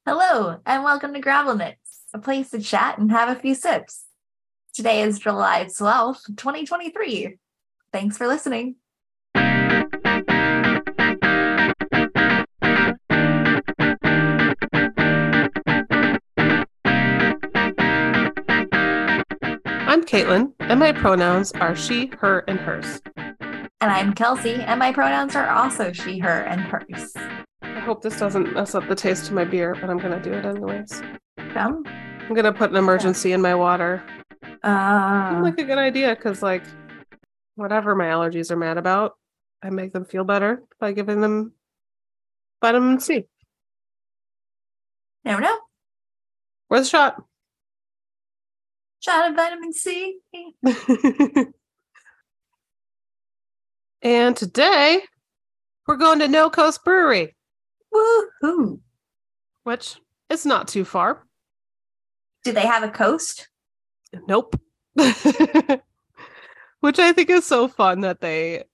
Hello, and welcome to Gravelnits, a place to chat and have a few sips. Today is July 12th, 2023. Thanks for listening. I'm Caitlin, and my pronouns are she, her, and hers. And I'm Kelsey, and my pronouns are also she, her, and hers. I hope this doesn't mess up the taste of my beer, but I'm going to do it anyways. Come. I'm going to put an emergency in my water. Seemed Uh, like a good idea because, whatever my allergies are mad about, I make them feel better by giving them vitamin C. Never know. Where's the shot? Shot of vitamin C. And today, we're going to No Coast Brewery. Woohoo. Which is not too far. Do they have a coast? Nope. Which I think is so fun that they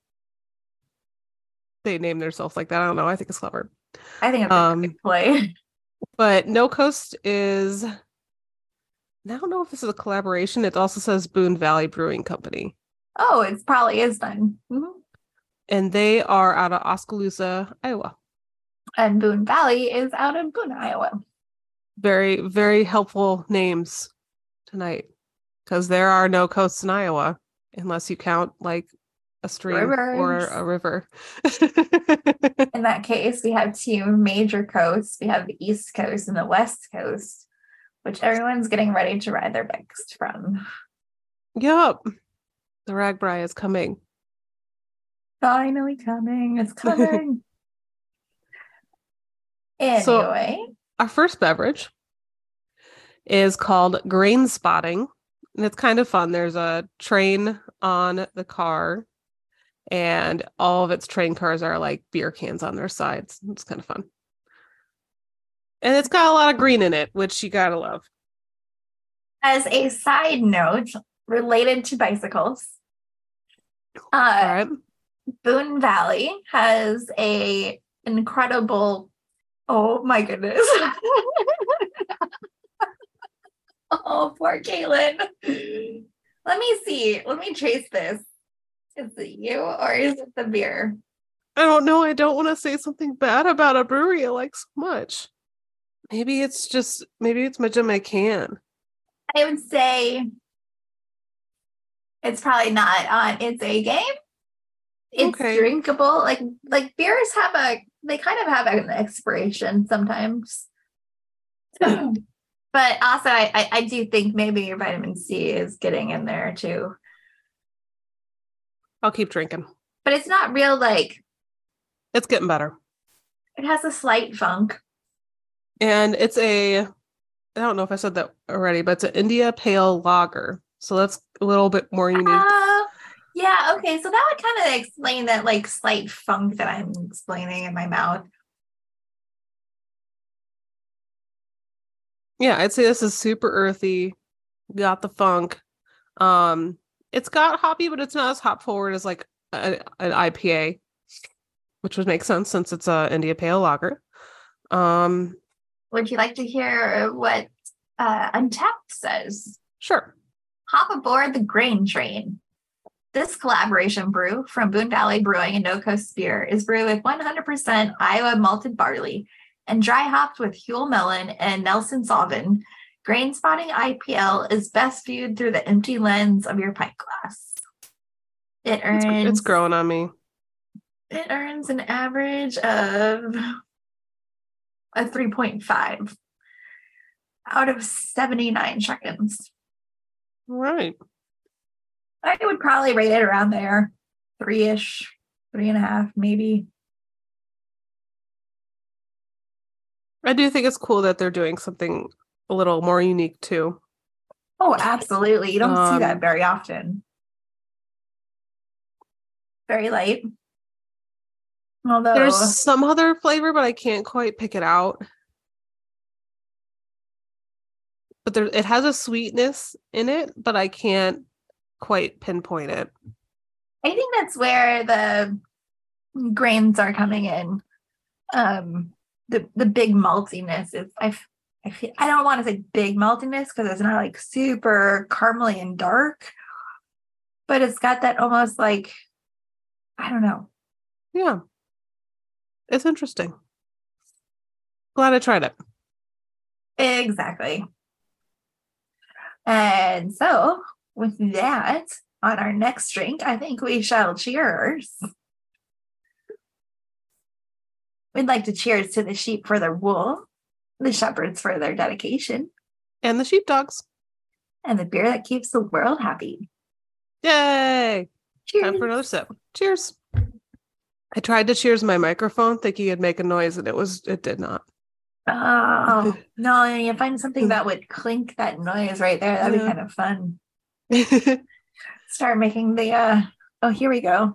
name themselves like that. I don't know. I think it's clever. I think it's a great play. But No Coast is, I don't know if this is a collaboration. It also says Boone Valley Brewing Company. Oh, it probably is then. Mm-hmm. And they are out of Oskaloosa, Iowa. And Boone Valley is out of Boone, Iowa. Very, very helpful names tonight because there are no coasts in Iowa unless you count like a stream or a river. In that case, we have two major coasts. We have the East Coast and the West Coast, which everyone's getting ready to ride their bikes from. Yep. The RAGBRAI is coming. Finally coming. It's coming. Anyway. So our first beverage is called Grain Spotting. And it's kind of fun. There's a train on the car, and all of its train cars are like beer cans on their sides. It's kind of fun. And it's got a lot of green in it, which you gotta love. As a side note, related to bicycles, right. Boone Valley has a incredible, oh my goodness. Oh, poor Caitlin. Let me see. Let me trace this. Is it you or is it the beer? I don't know. I don't want to say something bad about a brewery I like so much. Maybe it's my Jamaican. I would say it's probably not on its A game. It's okay. drinkable. Like beers they kind of have an expiration sometimes. But also I do think maybe your vitamin C is getting in there too. I'll keep drinking. But it's not real it's getting better. It has a slight funk. And it's I don't know if I said that already, but it's an India Pale Lager. So that's a little bit more unique. Yeah, okay. So that would kind of explain that slight funk that I'm explaining in my mouth. Yeah, I'd say this is super earthy. Got the funk. It's got hoppy, but it's not as hop forward as like an IPA, which would make sense since it's a India Pale Lager. Would you like to hear what Untappd says? Sure. Hop aboard the grain train. This collaboration brew from Boone Valley Brewing and No Coast Beer is brewed with 100% Iowa malted barley and dry hopped with Huell Melon and Nelson Sauvin. Grain Spotting IPL is best viewed through the empty lens of your pint glass. It's growing on me. It earns an average of a 3.5 out of 79 check-ins. Right. I would probably rate it around there. 3-ish, 3.5, maybe. I do think it's cool that they're doing something a little more unique too. Oh, absolutely. You don't see that very often. Very light. Although there's some other flavor, but I can't quite pick it out. But it has a sweetness in it, but I can't quite pinpoint it. I think that's where the grains are coming in. the big maltiness is I feel I don't want to say big maltiness because it's not like super caramely and dark, but it's got that almost like, I don't know. Yeah. It's interesting. Glad I tried it. Exactly. And so with that, on our next drink, I think we shall cheers. We'd like to cheers to the sheep for their wool, the shepherds for their dedication, And the sheepdogs. and the beer that keeps the world happy. Yay! Cheers. Time for another sip. Cheers. I tried to cheers my microphone thinking it'd make a noise and it did not. Oh, no, you find something that would clink that noise right there. That'd be kind of fun. Start making the, oh, here we go.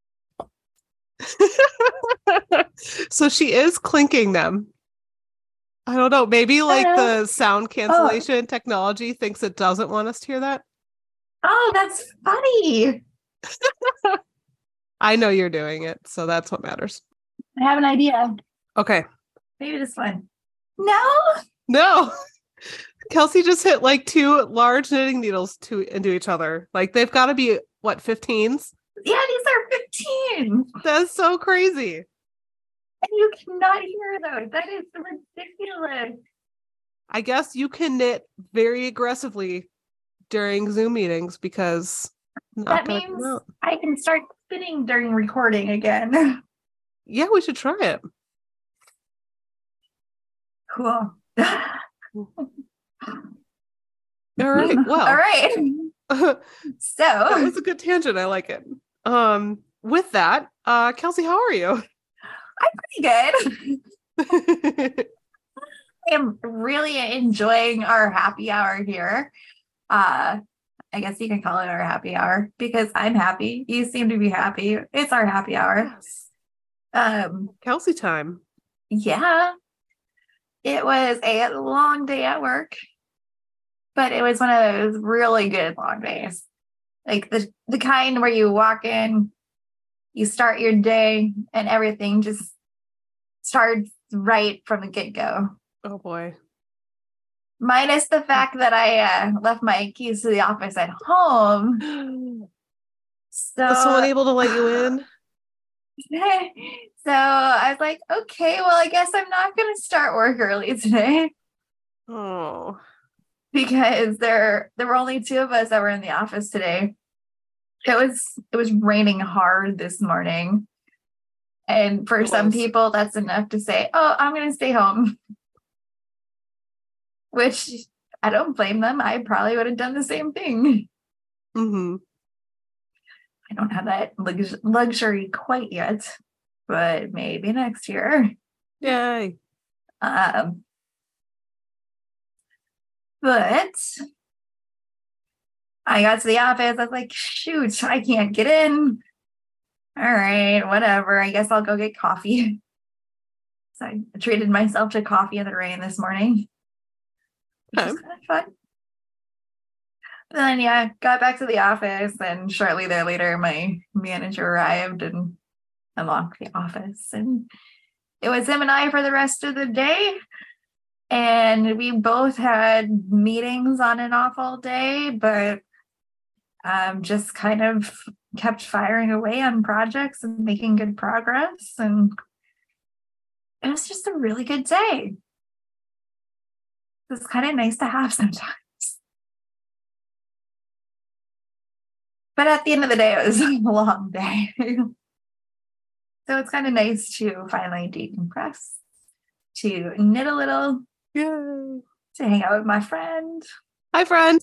So she is clinking them. I don't know. Maybe like the sound cancellation technology thinks it doesn't want us to hear that. Oh, that's funny. I know you're doing it, so that's what matters. I have an idea. Okay. Maybe this one. No. Kelsey just hit like 2 large knitting needles into each other. Like they've got to be what, 15s? Yeah, these are 15. That's so crazy. And you cannot hear those. That is ridiculous. I guess you can knit very aggressively during Zoom meetings because that means I can start spinning during recording again. Yeah, we should try it. Cool. All right. Well. All right. So that was a good tangent. I like it. With that, Kelsey, how are you? I'm pretty good. I am really enjoying our happy hour here. I guess you can call it our happy hour because I'm happy. You seem to be happy. It's our happy hour. Yes. Kelsey time. Yeah. It was a long day at work, but it was one of those really good long days. Like the kind where you walk in, you start your day, and everything just starts right from the get-go. Oh boy. Minus the fact that I left my keys to the office at home. So was someone able to let you in? So I was like, okay, well, I guess I'm not going to start work early today. Oh. Because there were only 2 of us that were in the office today. It was raining hard this morning. And for some people, that's enough to say, oh, I'm going to stay home. Which I don't blame them. I probably would have done the same thing. Mm-hmm. I don't have that luxury quite yet, but maybe next year. Yay. But I got to the office. I was like, shoot, I can't get in. All right, whatever. I guess I'll go get coffee. So I treated myself to coffee in the rain this morning. Which is kind of fun. But then, yeah, got back to the office, and shortly thereafter, my manager arrived and unlocked the office. And it was him and I for the rest of the day. And we both had meetings on and off all day, but just kind of kept firing away on projects and making good progress. And it was just a really good day. It's kind of nice to have sometimes. But at the end of the day, it was a long day. So it's kind of nice to finally decompress, to knit a little, Yay. to hang out with my friend. Hi, friend.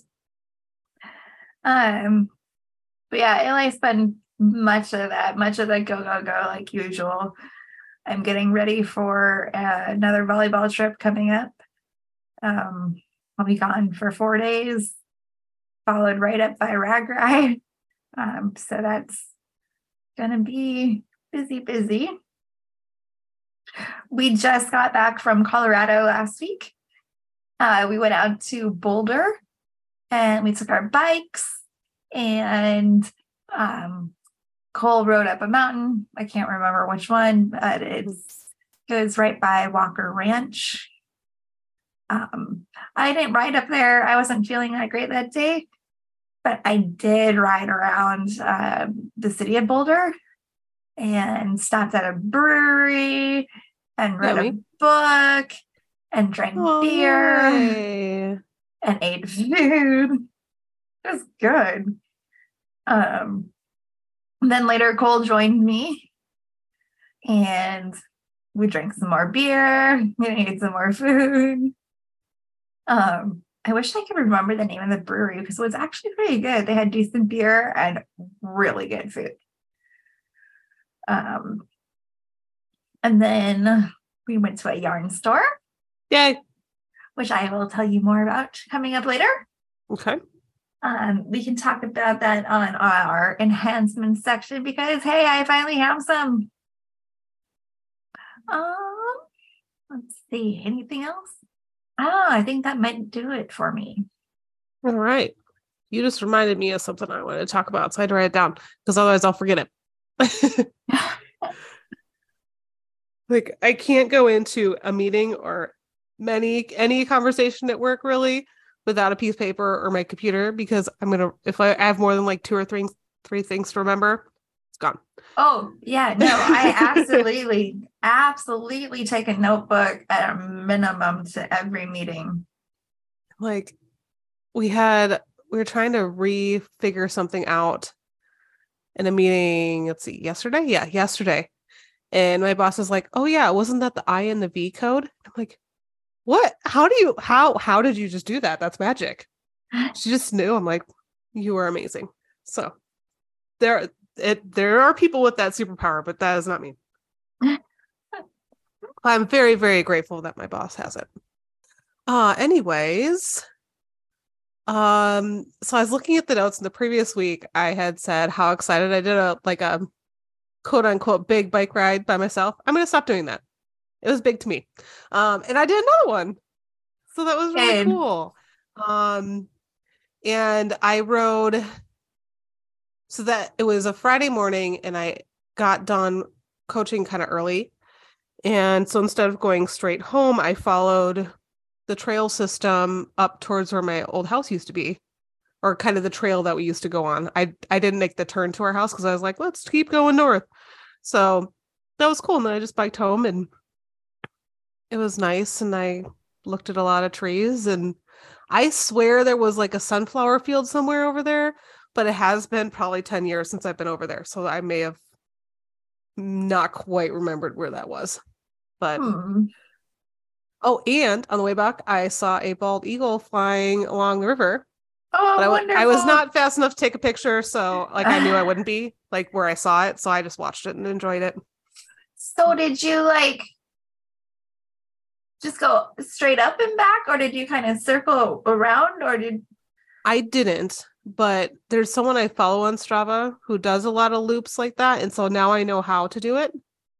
But yeah, I spend much of the go like usual. I'm getting ready for another volleyball trip coming up. I'll be gone for 4 days, followed right up by RAGRI. So that's gonna be busy. We just got back from Colorado last week. We went out to Boulder and we took our bikes, and Cole rode up a mountain. I can't remember which one, but it's It was right by Walker Ranch. I didn't ride up there. I wasn't feeling that great that day, but I did ride around the city of Boulder and stopped at a brewery and read a book and drank beer and ate food. It was good. Then later Cole joined me and we drank some more beer and ate some more food. I wish I could remember the name of the brewery because it was actually pretty good. They had decent beer and really good food. And then we went to a yarn store. Yay. Which I will tell you more about coming up later. Okay. We can talk about that on our enhancement section because, hey, I finally have some. Let's see. Anything else? Oh, I think that might do it for me. All right. You just reminded me of something I wanted to talk about, so I had to write it down because otherwise I'll forget it. Like, I can't go into a meeting or any conversation at work really without a piece of paper or my computer because if I have more than like two or three things to remember, it's gone. Oh, yeah, no, I absolutely take a notebook at a minimum to every meeting. Like, we were trying to refigure something out in a meeting, let's see, yesterday? Yeah, yesterday. And my boss is like, oh yeah, wasn't that the I and the V code? I'm like, what? How did you just do that? That's magic. She just knew. I'm like, you are amazing. So there are people with that superpower, but that is not me. I'm very, very grateful that my boss has it. Anyways, so I was looking at the notes in the previous week. I had said how excited I did a quote unquote big bike ride by myself. I'm going to stop doing that. It was big to me. And I did another one. So that was really cool. And I rode, so that it was a Friday morning and I got done coaching kind of early. And so instead of going straight home, I followed the trail system up towards where my old house used to be, or kind of the trail that we used to go on. I didn't make the turn to our house because I was like, let's keep going north. So that was cool. And then I just biked home and it was nice. And I looked at a lot of trees and I swear there was like a sunflower field somewhere over there, but it has been probably 10 years since I've been over there. So I may have not quite remembered where that was. But oh, and on the way back, I saw a bald eagle flying along the river. Oh, but I was not fast enough to take a picture, so like I knew I wouldn't be like where I saw it, so I just watched it and enjoyed it. So did you like just go straight up and back, or did you kind of circle around, or did I didn't, but there's someone I follow on Strava who does a lot of loops like that, and so now I know how to do it.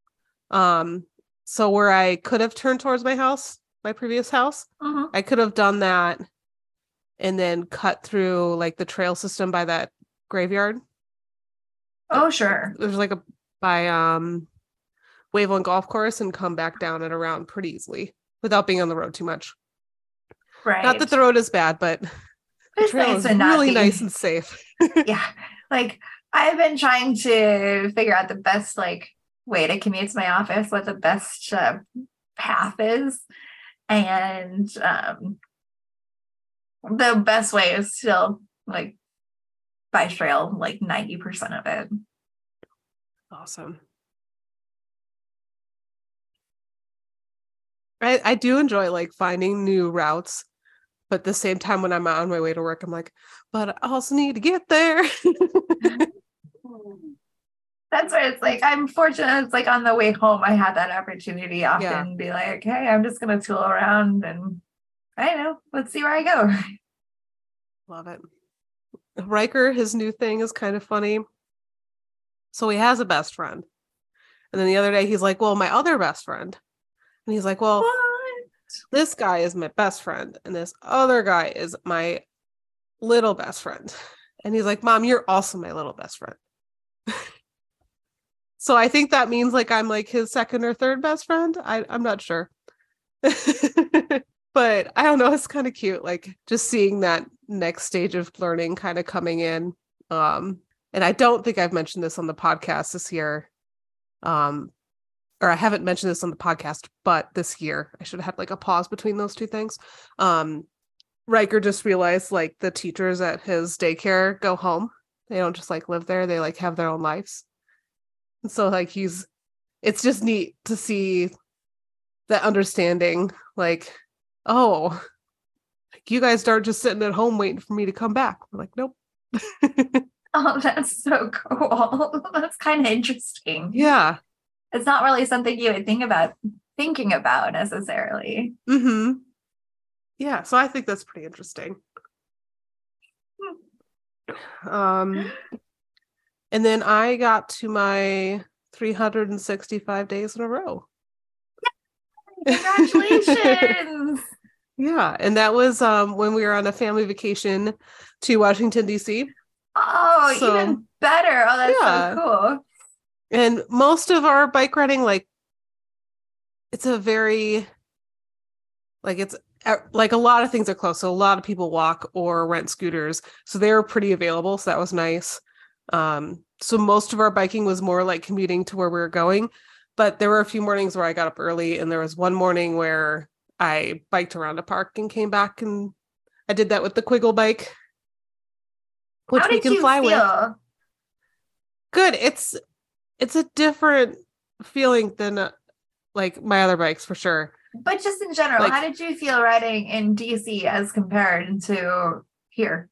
So where I could have turned towards my house, my previous house, I could have done that and then cut through like the trail system by that graveyard. Oh, sure. There's like by Waveland Golf Course and come back down and around pretty easily without being on the road too much. Right. Not that the road is bad, but the trail is really nice and safe. Yeah. Like I've been trying to figure out the best like way to commute to my office, what the best path is. And the best way is still like by trail, like 90% of it. Awesome. I do enjoy like finding new routes, but at the same time when I'm on my way to work, I'm like, but I also need to get there. That's where it's like, I'm fortunate. It's like on the way home, I had that opportunity often be like, hey, I'm just going to tool around and I don't know, let's see where I go. Love it. Riker, his new thing is kind of funny. So he has a best friend. And then the other day he's like, well, my other best friend. And he's like, well, what? This guy is my best friend. And this other guy is my little best friend. And he's like, Mom, you're also my little best friend. So I think that means like I'm like his second or third best friend. I'm not sure. But I don't know, it's kind of cute, like just seeing that next stage of learning kind of coming in. And I don't think I've mentioned this on the podcast this year. Or I haven't mentioned this on the podcast, but this year I should have had like a pause between those two things. Riker just realized like the teachers at his daycare go home. They don't just like live there, they like have their own lives. And so like it's just neat to see that understanding, like, oh, like you guys aren't just sitting at home waiting for me to come back. We're like, nope. Oh, that's so cool. That's kind of interesting. Yeah. It's not really something you would thinking about necessarily. Mm-hmm. Yeah, so I think that's pretty interesting. And then I got to my 365 days in a row. Congratulations. Yeah, and that was when we were on a family vacation to Washington, D.C. Oh, even better. Oh, that's so cool. And most of our bike riding, like, it's a very, like, it's like a lot of things are close. So a lot of people walk or rent scooters. So they were pretty available. So that was nice. So most of our biking was more like commuting to where we were going. But there were a few mornings where I got up early, and there was one morning where I biked around a park and came back, and I did that with the Quiggle bike, which we can fly with. Good. It's a different feeling than like my other bikes for sure. But just in general, like, how did you feel riding in DC as compared to here?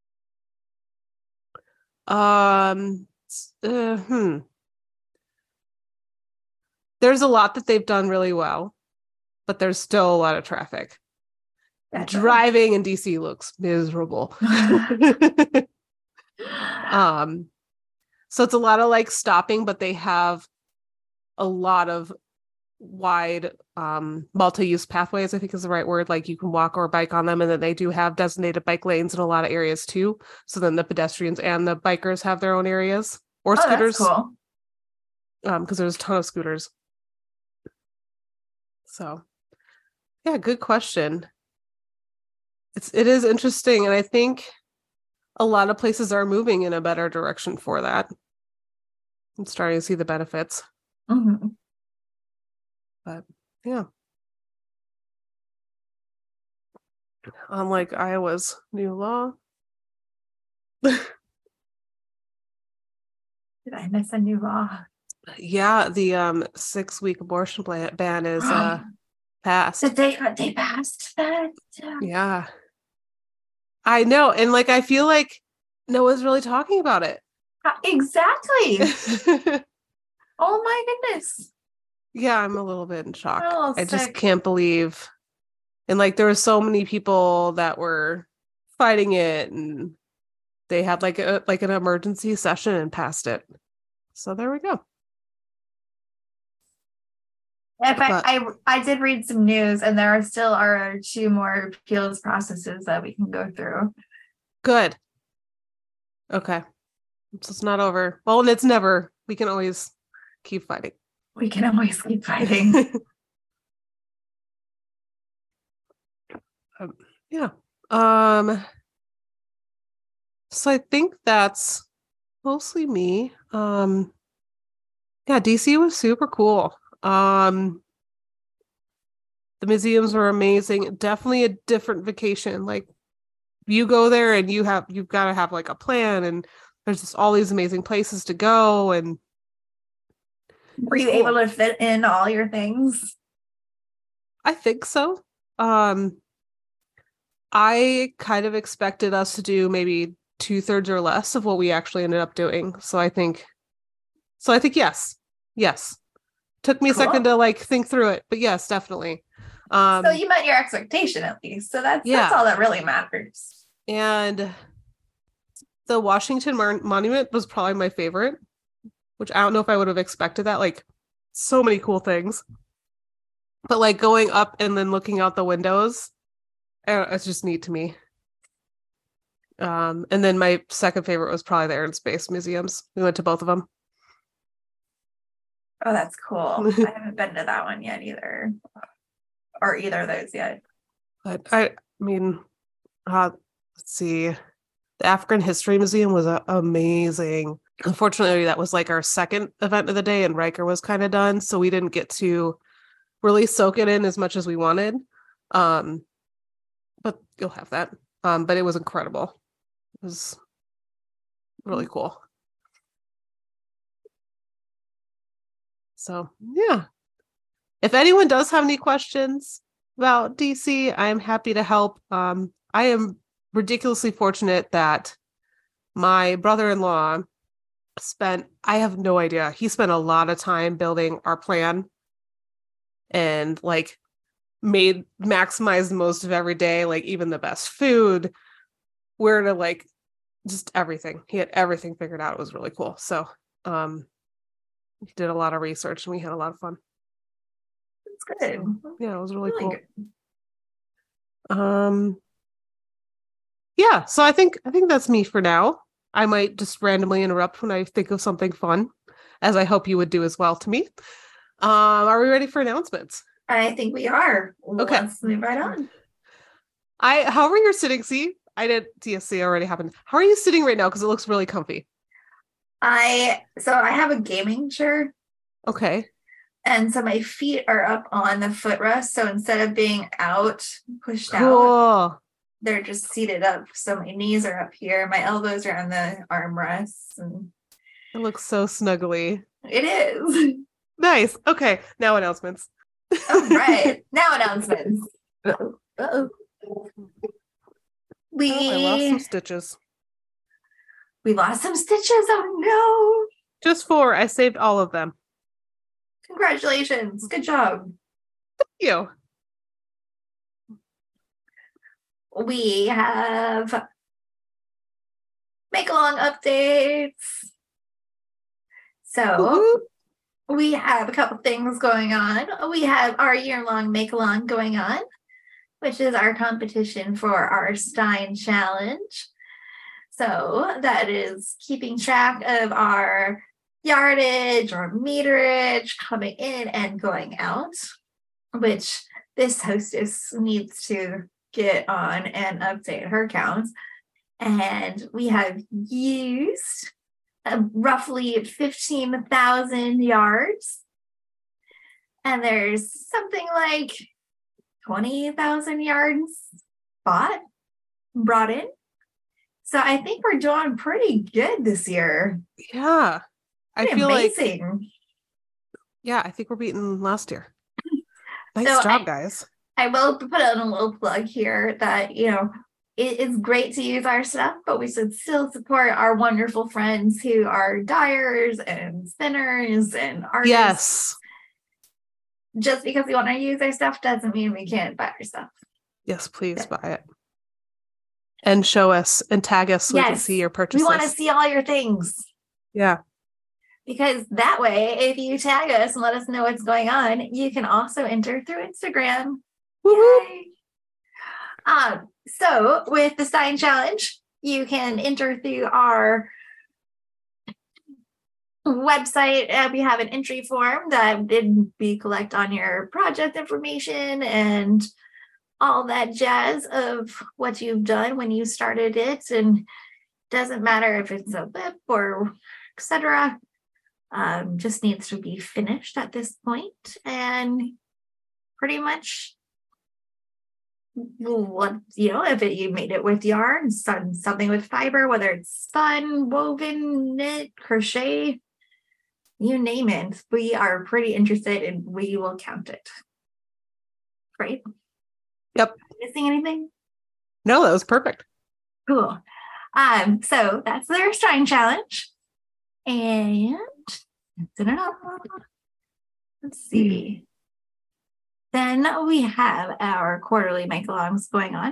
There's a lot that they've done really well, but there's still a lot of traffic. Gotcha. Driving in DC looks miserable. So it's a lot of like stopping, but they have a lot of wide multi-use pathways, I think is the right word. Like you can walk or bike on them, and then they do have designated bike lanes in a lot of areas too. So then the pedestrians and the bikers have their own areas, or scooters. That's cool. Because there's a ton of scooters. So yeah, good question. It is interesting, and I think a lot of places are moving in a better direction for that. I'm starting to see the benefits. Mm-hmm. But yeah. Unlike Iowa's new law. Did I miss a new law? Yeah, the 6-week abortion ban is passed. Did they passed that? Yeah. I know. And like I feel like no one's really talking about it. Exactly. Oh my goodness. Yeah, I'm a little bit in shock. I just can't believe. And like there were so many people that were fighting it, and they had like an emergency session and passed it. So there we go. I did read some news, and there still are 2 more appeals processes that we can go through. Good. Okay. So it's not over. Well, and it's never. We can always keep fighting. We can always keep fighting. Yeah. So I think that's mostly me. Yeah, DC was super cool. The museums were amazing. Definitely a different vacation. Like you go there and you've got to have like a plan, and there's just all these amazing places to go. And were you able to fit in all your things? I think so. I kind of expected us to do maybe 2/3 or less of what we actually ended up doing. So I think yes. Took me a second to like think through it, but yes, definitely. So you met your expectation at least. So that's all that really matters. And the Washington Monument was probably my favorite, which I don't know if I would have expected that. Like so many cool things. But like going up and then looking out the windows, it's just neat to me. And then my second favorite was probably the Air and Space Museums. We went to both of them. Oh, that's cool. I haven't been to that one yet either. Or either of those yet. But I mean, let's see. The African History Museum was amazing. Unfortunately, that was like our second event of the day, and Riker was kind of done, so we didn't get to really soak it in as much as we wanted. But you'll have that. But it was incredible. It was really cool. So yeah. If anyone does have any questions about DC, I am happy to help. I am ridiculously fortunate that my brother-in-law I have no idea, he spent a lot of time building our plan and like maximize the most of every day, like even the best food, where to like just everything. He had everything figured out. It was really cool. So he did a lot of research and we had a lot of fun. That's good. So, yeah, it was really cool. Good. Yeah, so I think that's me for now. I might just randomly interrupt when I think of something fun, as I hope you would do as well to me. Are we ready for announcements? I think we are. Okay. Let's move right on. How are you sitting? See, I did TSC already happened. How are you sitting right now? Because it looks really comfy. I have a gaming chair. Okay. And so my feet are up on the footrest. So instead of being pushed Cool. out, they're just seated up. So my knees are up here. My elbows are on the armrests. And it looks so snuggly. It is. Nice. Okay. Now announcements. All right. Now announcements. Uh-oh. I lost some stitches. We lost some stitches. Oh no. Just 4. I saved all of them. Congratulations. Good job. Thank you. We have make-along updates. So we have a couple things going on. We have our year-long make-along going on, which is our competition for our Stein Challenge. So that is keeping track of our yardage or meterage coming in and going out, which this hostess needs to get on and update her counts. And we have used roughly 15,000 yards. And there's something like 20,000 yards brought in. So I think we're doing pretty good this year. Yeah. I feel amazing. Yeah, I think we're beating last year. Nice job, guys. I will put in a little plug here that, it is great to use our stuff, but we should still support our wonderful friends who are dyers and spinners and artists. Yes. Just because we want to use their stuff doesn't mean we can't buy our stuff. Yes, please buy it. And show us and tag us so we can see your purchases. We want to see all your things. Yeah. Because that way, if you tag us and let us know what's going on, you can also enter through Instagram. Yay! So with the Stein Challenge, you can enter through our website. We have an entry form that we collect on your project information and all that jazz of what you've done when you started it. And doesn't matter if it's a whip or etc. Just needs to be finished at this point, and pretty much if you made it with yarn, something with fiber, whether it's spun, woven, knit, crochet, you name it, we are pretty interested and we will count it. Right? Yep. Missing anything? No, that was perfect. Cool. So that's their Stein Challenge. And let's see. Then we have our quarterly make-alongs going on.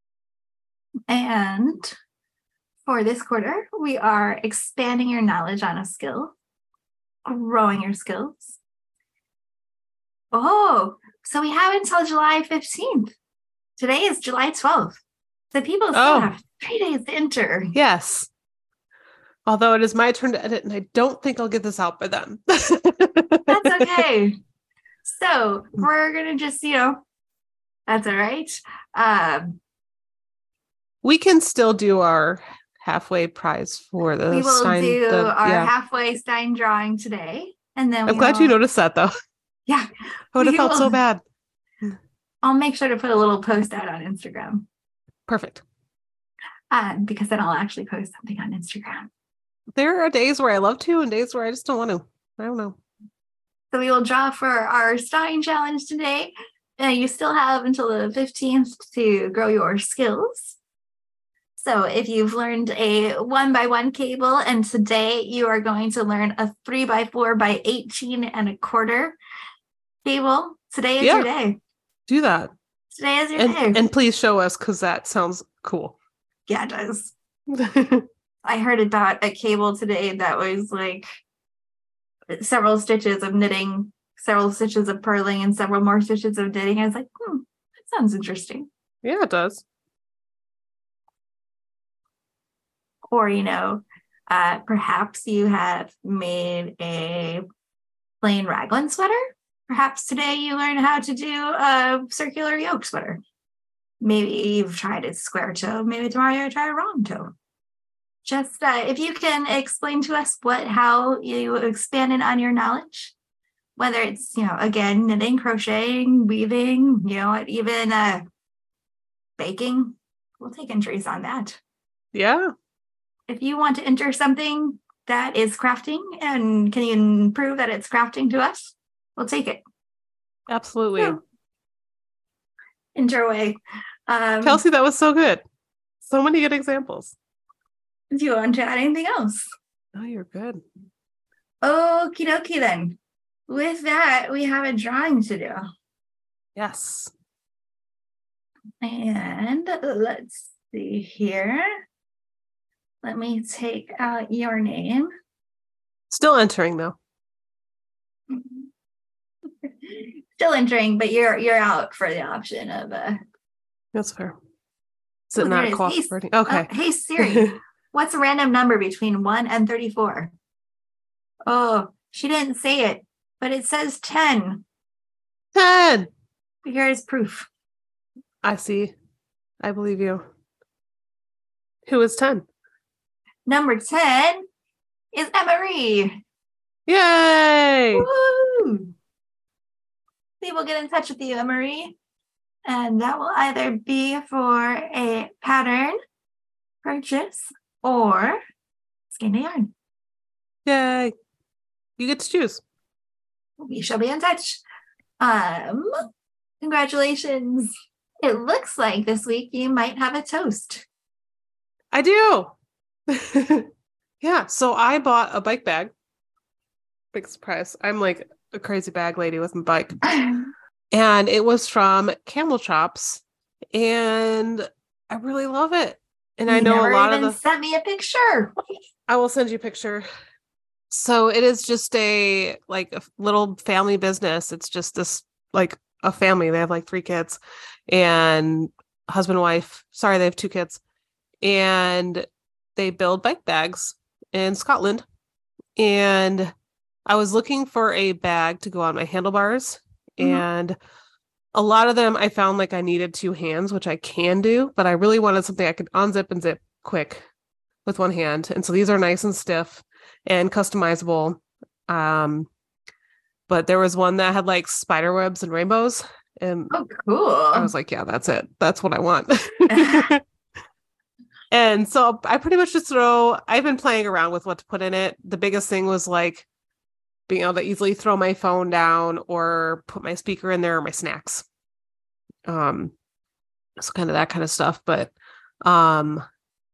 And for this quarter, we are expanding your knowledge on a skill, growing your skills. Oh, so we have until July 15th. Today is July 12th. So people still have 3 days to enter. Yes. Although it is my turn to edit, and I don't think I'll get this out by then. That's okay. So we're gonna just, that's all right. We can still do our halfway prize for the We will Stein. do our halfway Stein drawing today, and then I'm glad you noticed that, though. Yeah, I would have felt so bad. I'll make sure to put a little post out on Instagram. Perfect. Because then I'll actually post something on Instagram. There are days where I love to and days where I just don't want to. I don't know. So we will draw for our Stein challenge today. You still have until the 15th to grow your skills. So if you've learned a 1x1 cable, and today you are going to learn a 3x4 by 18 and a quarter cable, today is your day. Do that. Today is your day. And please show us, because that sounds cool. Yeah, it does. I heard about a cable today that was like several stitches of knitting, several stitches of purling, and several more stitches of knitting. I was like, that sounds interesting. Yeah, it does. Or, perhaps you have made a plain raglan sweater. Perhaps today you learn how to do a circular yoke sweater. Maybe you've tried a square toe. Maybe tomorrow you'll try a round toe. Just if you can explain to us how you expanded on your knowledge, whether it's, again, knitting, crocheting, weaving, even baking, we'll take entries on that. Yeah. If you want to enter something that is crafting and can you prove that it's crafting to us, we'll take it. Absolutely. So, enter away. Kelsey, that was so good. So many good examples. Do you want to add anything else? Oh, you're good. Okie dokie then. With that, we have a drawing to do. Yes. And let's see here. Let me take out your name. Still entering, though. Still entering, but you're out for the option of That's fair. Is it not cooperating? Okay. Hey Siri, what's a random number between 1 and 34? Oh, she didn't say it, but it says 10. 10. Here's proof. I see. I believe you. Who is 10? Number 10 is Emery. Yay! Woo! We will get in touch with you, Emery. And that will either be for a pattern purchase or skein of yarn. Yay. You get to choose. We shall be in touch. Congratulations. It looks like this week you might have a toast. I do. Yeah. So I bought a bike bag. Big surprise. I'm like a crazy bag lady with my bike. And it was from Camel Chops. And I really love it. And I know a lot of the... sent me a picture. I will send you a picture. So it is just a little family business. It's just this a family. They have 3 kids and husband and wife. Sorry, they have 2 kids. And they build bike bags in Scotland. And I was looking for a bag to go on my handlebars. Mm-hmm. And a lot of them I found I needed 2 hands, which I can do, but I really wanted something I could unzip and zip quick with one hand. And so these are nice and stiff and customizable. But there was one that had spider webs and rainbows. And oh, cool. I was like, yeah, that's it. That's what I want. And so I pretty much just I've been playing around with what to put in it. The biggest thing was being able to easily throw my phone down or put my speaker in there or my snacks. So kind of that kind of stuff. But on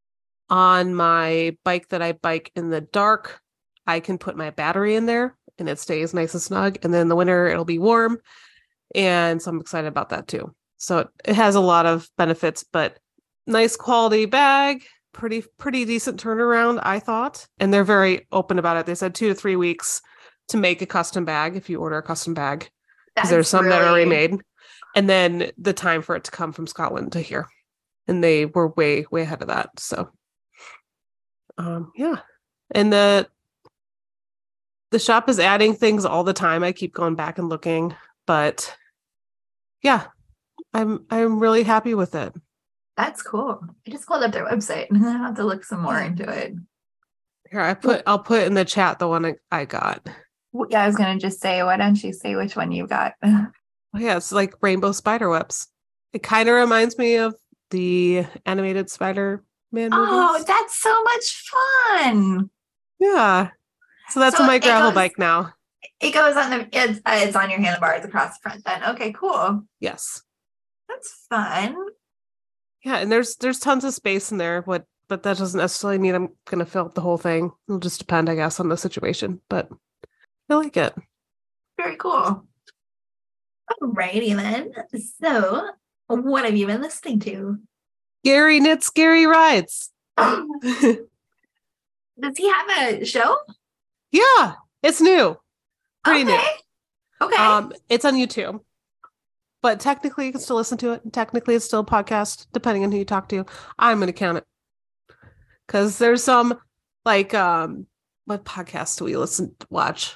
my bike that I bike in the dark, I can put my battery in there and it stays nice and snug. And then in the winter, it'll be warm. And so I'm excited about that too. So it has a lot of benefits, but nice quality bag, pretty decent turnaround, I thought. And they're very open about it. They said 2 to 3 weeks to make a custom bag if you order a custom bag. Because there's some that are already made. And then the time for it to come from Scotland to here. And they were way, way ahead of that. So, yeah. And the shop is adding things all the time. I keep going back and looking, but yeah, I'm really happy with it. That's cool. I just pulled up their website and I have to look some more Yeah. into it. Here, I'll put in the chat the one I got. Yeah, I was gonna just say, why don't you say which one you got? Oh, yeah, it's like rainbow spider webs. It kind of reminds me of the animated Spider-Man Oh, movies. that's so much fun. Yeah. So that's So on my it gravel goes bike now. it goes on it's on your handlebars across the front then. Okay, cool. Yes. That's fun. Yeah, and there's tons of space in there, but that doesn't necessarily mean I'm gonna fill up the whole thing. It'll just depend, I guess, on the situation. But I like it. Very cool. Alrighty then. So what have you been listening to? Gary Knits, Gary Rides. Does he have a show? Yeah, it's new. Pretty new. Okay. It's on YouTube. But technically you can still listen to it. Technically it's still a podcast, depending on who you talk to. I'm gonna count it. Because there's some like what podcasts do we watch?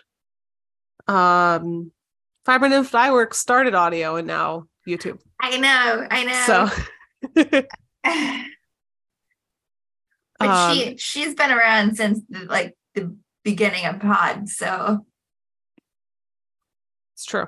Fiber Nymph Dyeworks started audio and now YouTube. I know. So But she's been around since the beginning of pod, so it's true.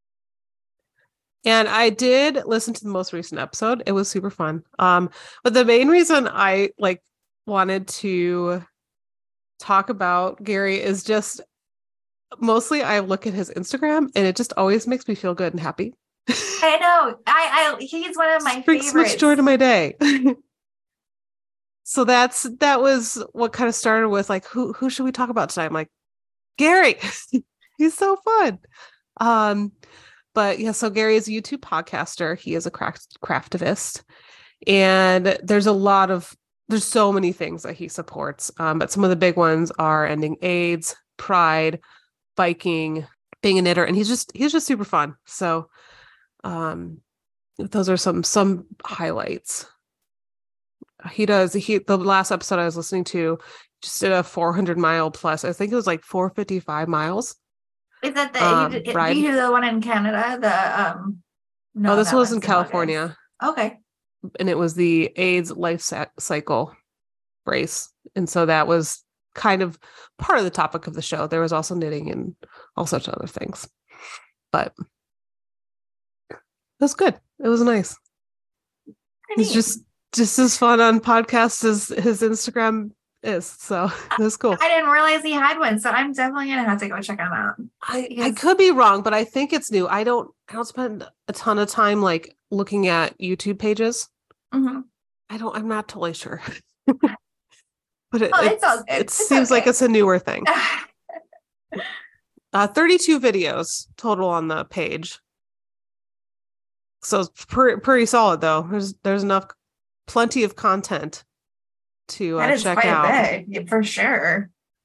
And I did listen to the most recent episode. It was super fun. But the main reason I wanted to talk about Gary is just mostly I look at his Instagram and it just always makes me feel good and happy. I know. He's one of my brings favorites. So much joy to my day. So that was what kind of started with like, who should we talk about tonight? I'm like, Gary. He's so fun. But yeah, so Gary is a YouTube podcaster. He is a craftivist. And there's so many things that he supports. But some of the big ones are ending AIDS, Pride, biking, being a knitter, and he's just super fun. So those are some highlights. The last episode I was listening to just did a 400-mile plus. I think it was like 455 miles. Is that do you do the one in Canada? No, this was in California. Okay. And it was the AIDS life cycle race. And so that was kind of part of the topic of the show. There was also knitting and all such other things. But it was good. It was nice. It's just as fun on podcasts as his Instagram is. So it was cool. I didn't realize he had one, so I'm definitely gonna have to go check him out. I could be wrong, but I think it's new. I don't spend a ton of time like looking at YouTube pages. Mm-hmm. I'm not totally sure. But it seems like it's a newer thing. 32 videos total on the page. So it's pretty solid though. There's plenty of content to check out. That is quite a bit, for sure.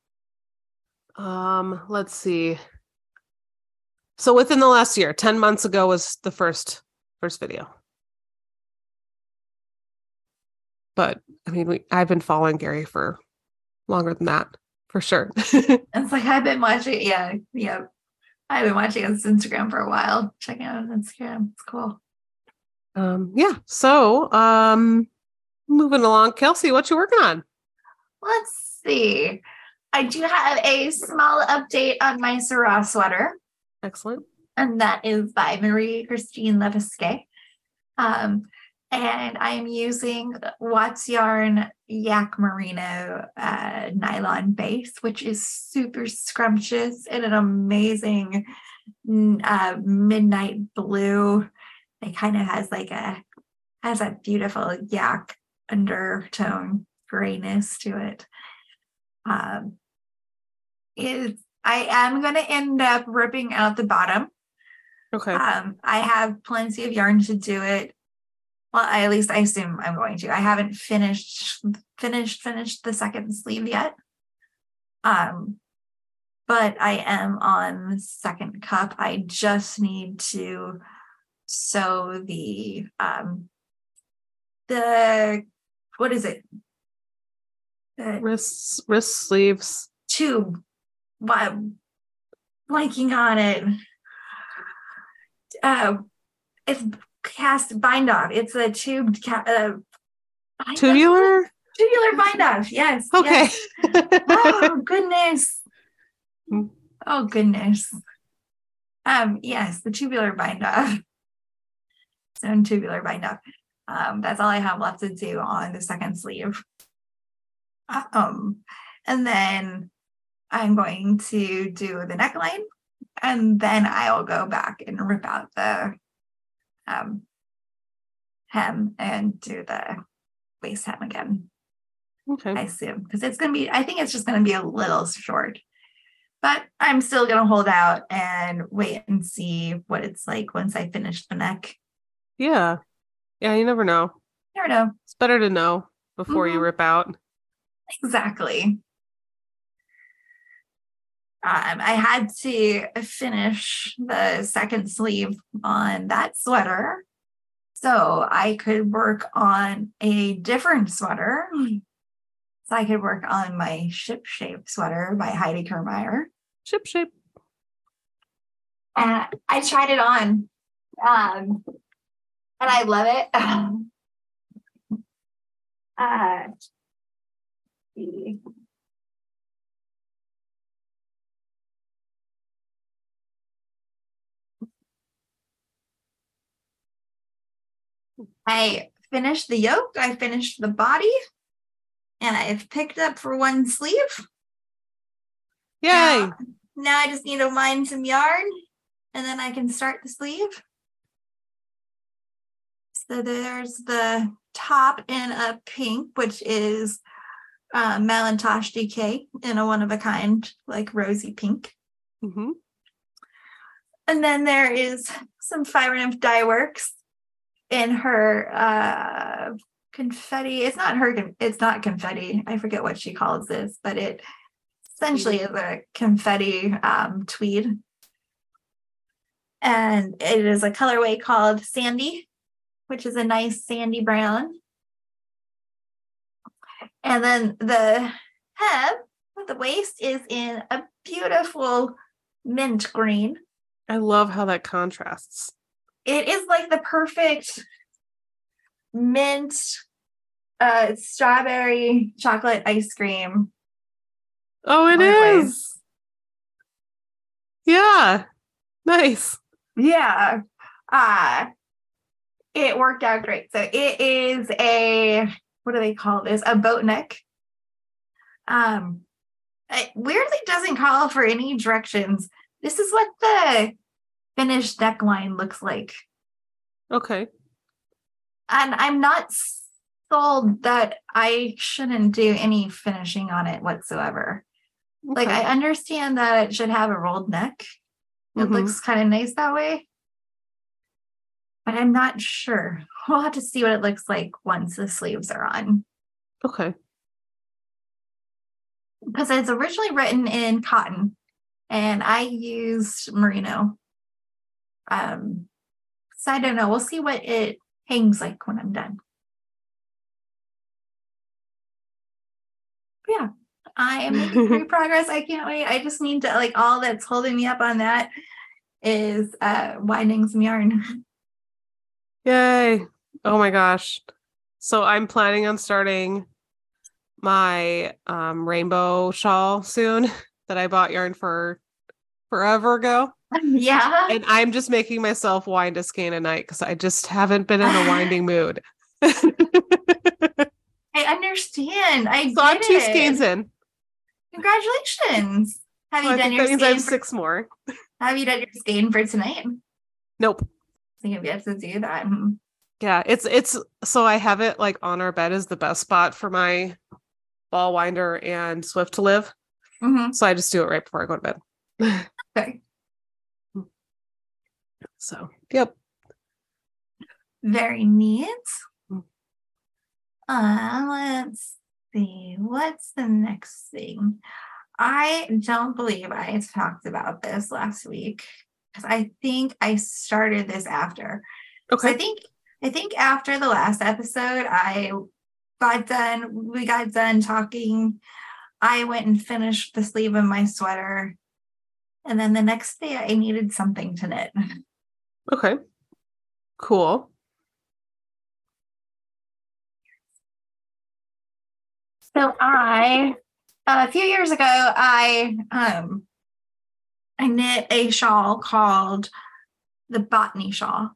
Let's see. So within the last year, 10 months ago was the first video. But I mean, I've been following Gary for longer than that, for sure. It's like I've been watching, yeah. I've been watching his Instagram for a while. Checking out his Instagram. It's cool. Yeah. So, moving along, Kelsey, what you working on? Let's see. I do have a small update on my Syrah sweater. Excellent. And that is by Marie-Christine Levesque. And I'm using Watts Yarn Yak Merino nylon base, which is super scrumptious and an amazing midnight blue. It kind of has has a beautiful yak undertone grayness to it. I am going to end up ripping out the bottom. Okay. I have plenty of yarn to do it. Well, at least I assume I'm going to. I haven't finished the second sleeve yet. But I am on the second cup. I just need to sew the what is it? The wrist sleeves. tube. What? Blanking on it. It's cast bind off. It's a tubed Tubular? tubular bind off. Yes. Okay. Yes. Oh goodness. Oh goodness. Yes, the tubular bind off. So tubular bind off. That's all I have left to do on the second sleeve. And then I'm going to do the neckline, and then I'll go back and rip out the hem and do the waist hem again. Okay. I assume, because it's going to be, I think it's just going to be a little short, but I'm still going to hold out and wait and see what it's like once I finish the neck. Yeah. Yeah, you never know. Never know. It's better to know before you rip out. Exactly. I had to finish the second sleeve on that sweater so I could work on a different sweater. So I could work on my Ship Shape sweater by Heidi Kermeyer. Ship Shape. And I tried it on. And I love it. I finished the yoke, I finished the body, and I've picked up for one sleeve. Yay! Now I just need to wind some yarn, and then I can start the sleeve. So there's the top in a pink, which is Malintosh DK in a one-of-a-kind, like rosy pink. Mm-hmm. And then there is some Fire Nymph Dye Works in her confetti. It's not confetti. I forget what she calls this, but it essentially is a confetti tweed. And it is a colorway called Sandy, which is a nice sandy brown. And then the hem, the waist is in a beautiful mint green. I love how that contrasts. It is like the perfect mint strawberry chocolate ice cream. Oh, it is. Yeah. Nice. Yeah. It worked out great. So it is a, what do they call this? A boat neck. It weirdly doesn't call for any directions. This is what the finished neckline looks like. Okay. And I'm not sold that I shouldn't do any finishing on it whatsoever. Okay. Like, I understand that it should have a rolled neck. It looks kind of nice that way. But I'm not sure. We'll have to see what it looks like once the sleeves are on. Okay. Because it's originally written in cotton, and I used merino. So I don't know. We'll see what it hangs like when I'm done. Yeah, I am making great progress. I can't wait. I just need to, like, all that's holding me up on that is winding some yarn. Yay. Oh my gosh. So I'm planning on starting my rainbow shawl soon that I bought yarn for forever ago. Yeah. And I'm just making myself wind a skein a night because I just haven't been in a winding mood. I understand. So I'm 2 skeins in. Congratulations. Have you done your that means I have 6 more. Have you done your skein for tonight? Nope. So you have to do that. Yeah, it's so I have it like on our bed is the best spot for my ball winder and Swift to live. So I just do it right before I go to bed. Okay. So, yep. Very neat. Let's see. What's the next thing? I don't believe I talked about this last week because I think I started this after. Okay. So I think after the last episode, I we got done talking. I went and finished the sleeve of my sweater. And then the next day I needed something to knit. Okay. Cool. So a few years ago, I knit a shawl called the Botany Shawl.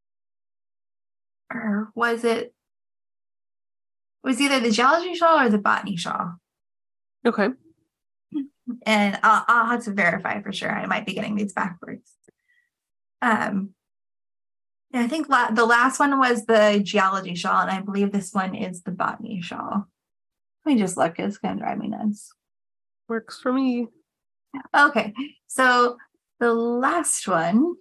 Or it was either the Geology Shawl or the Botany Shawl. Okay. And I'll have to verify for sure. I might be getting these backwards. I think the last one was the Geology Shawl, and I believe this one is the Botany Shawl. Let me just look. It's going to drive me nuts. Works for me. Okay. So the last one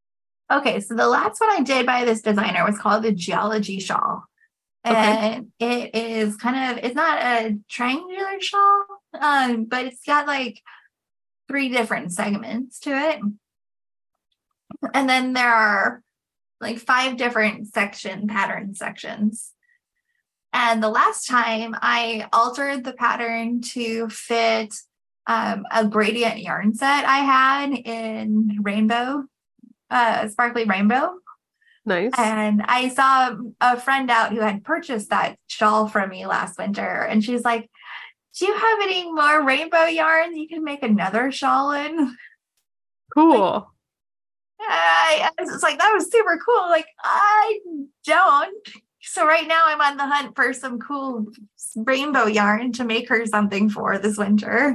I did by this designer was called the Geology Shawl. And it is it's not a triangular shawl, but it's got like 3 different segments to it. And then there are like 5 different pattern sections. And the last time I altered the pattern to fit a gradient yarn set I had in rainbow, sparkly rainbow. Nice. And I saw a friend out who had purchased that shawl from me last winter. And she's like, do you have any more rainbow yarns you can make another shawl in? Cool. I was like, that was super cool. Like, I don't. So right now I'm on the hunt for some cool rainbow yarn to make her something for this winter.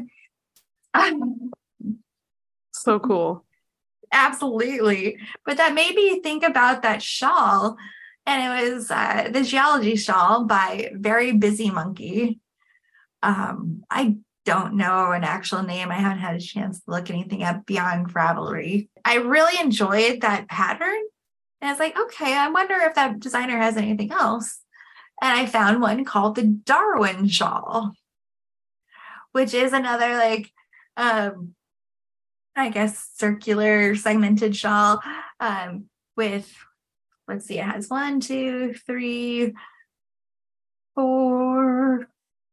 So cool. Absolutely. But that made me think about that shawl. And it was the Geology Shawl by Very Busy Monkey. I don't know an actual name. I haven't had a chance to look anything up beyond Ravelry. I really enjoyed that pattern. And I was like, okay, I wonder if that designer has anything else. And I found one called the Darwin Shawl, which is another like, I guess, circular segmented shawl with, let's see, it has 1, 2, 3, 4,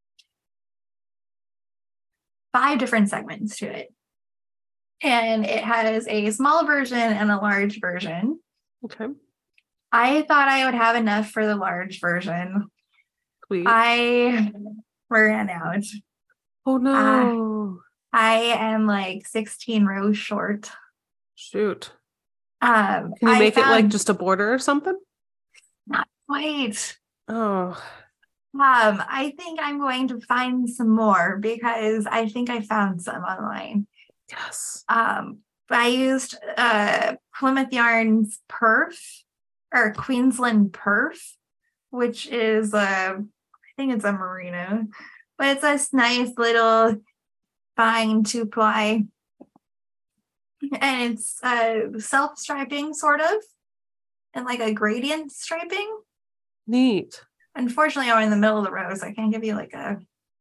5 different segments to it. And it has a small version and a large version. Okay. I thought I would have enough for the large version. Sweet. I ran out. Oh no. I am like 16 rows short. Shoot. Can you make it like just a border or something? Not quite. Oh. I think I'm going to find some more because I think I found some online. Yes. I used Plymouth Yarns Perf or Queensland Perf, which is I think it's a merino, but it's a nice little fine 2-ply, and it's self-striping sort of, and like a gradient striping. Neat. Unfortunately, I'm in the middle of the row, so I can't give you like a.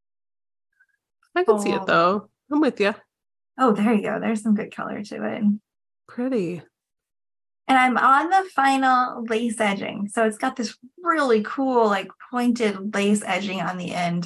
I can see it though. I'm with you. Oh, there you go. There's some good color to it. Pretty. And I'm on the final lace edging. So it's got this really cool, like pointed lace edging on the end.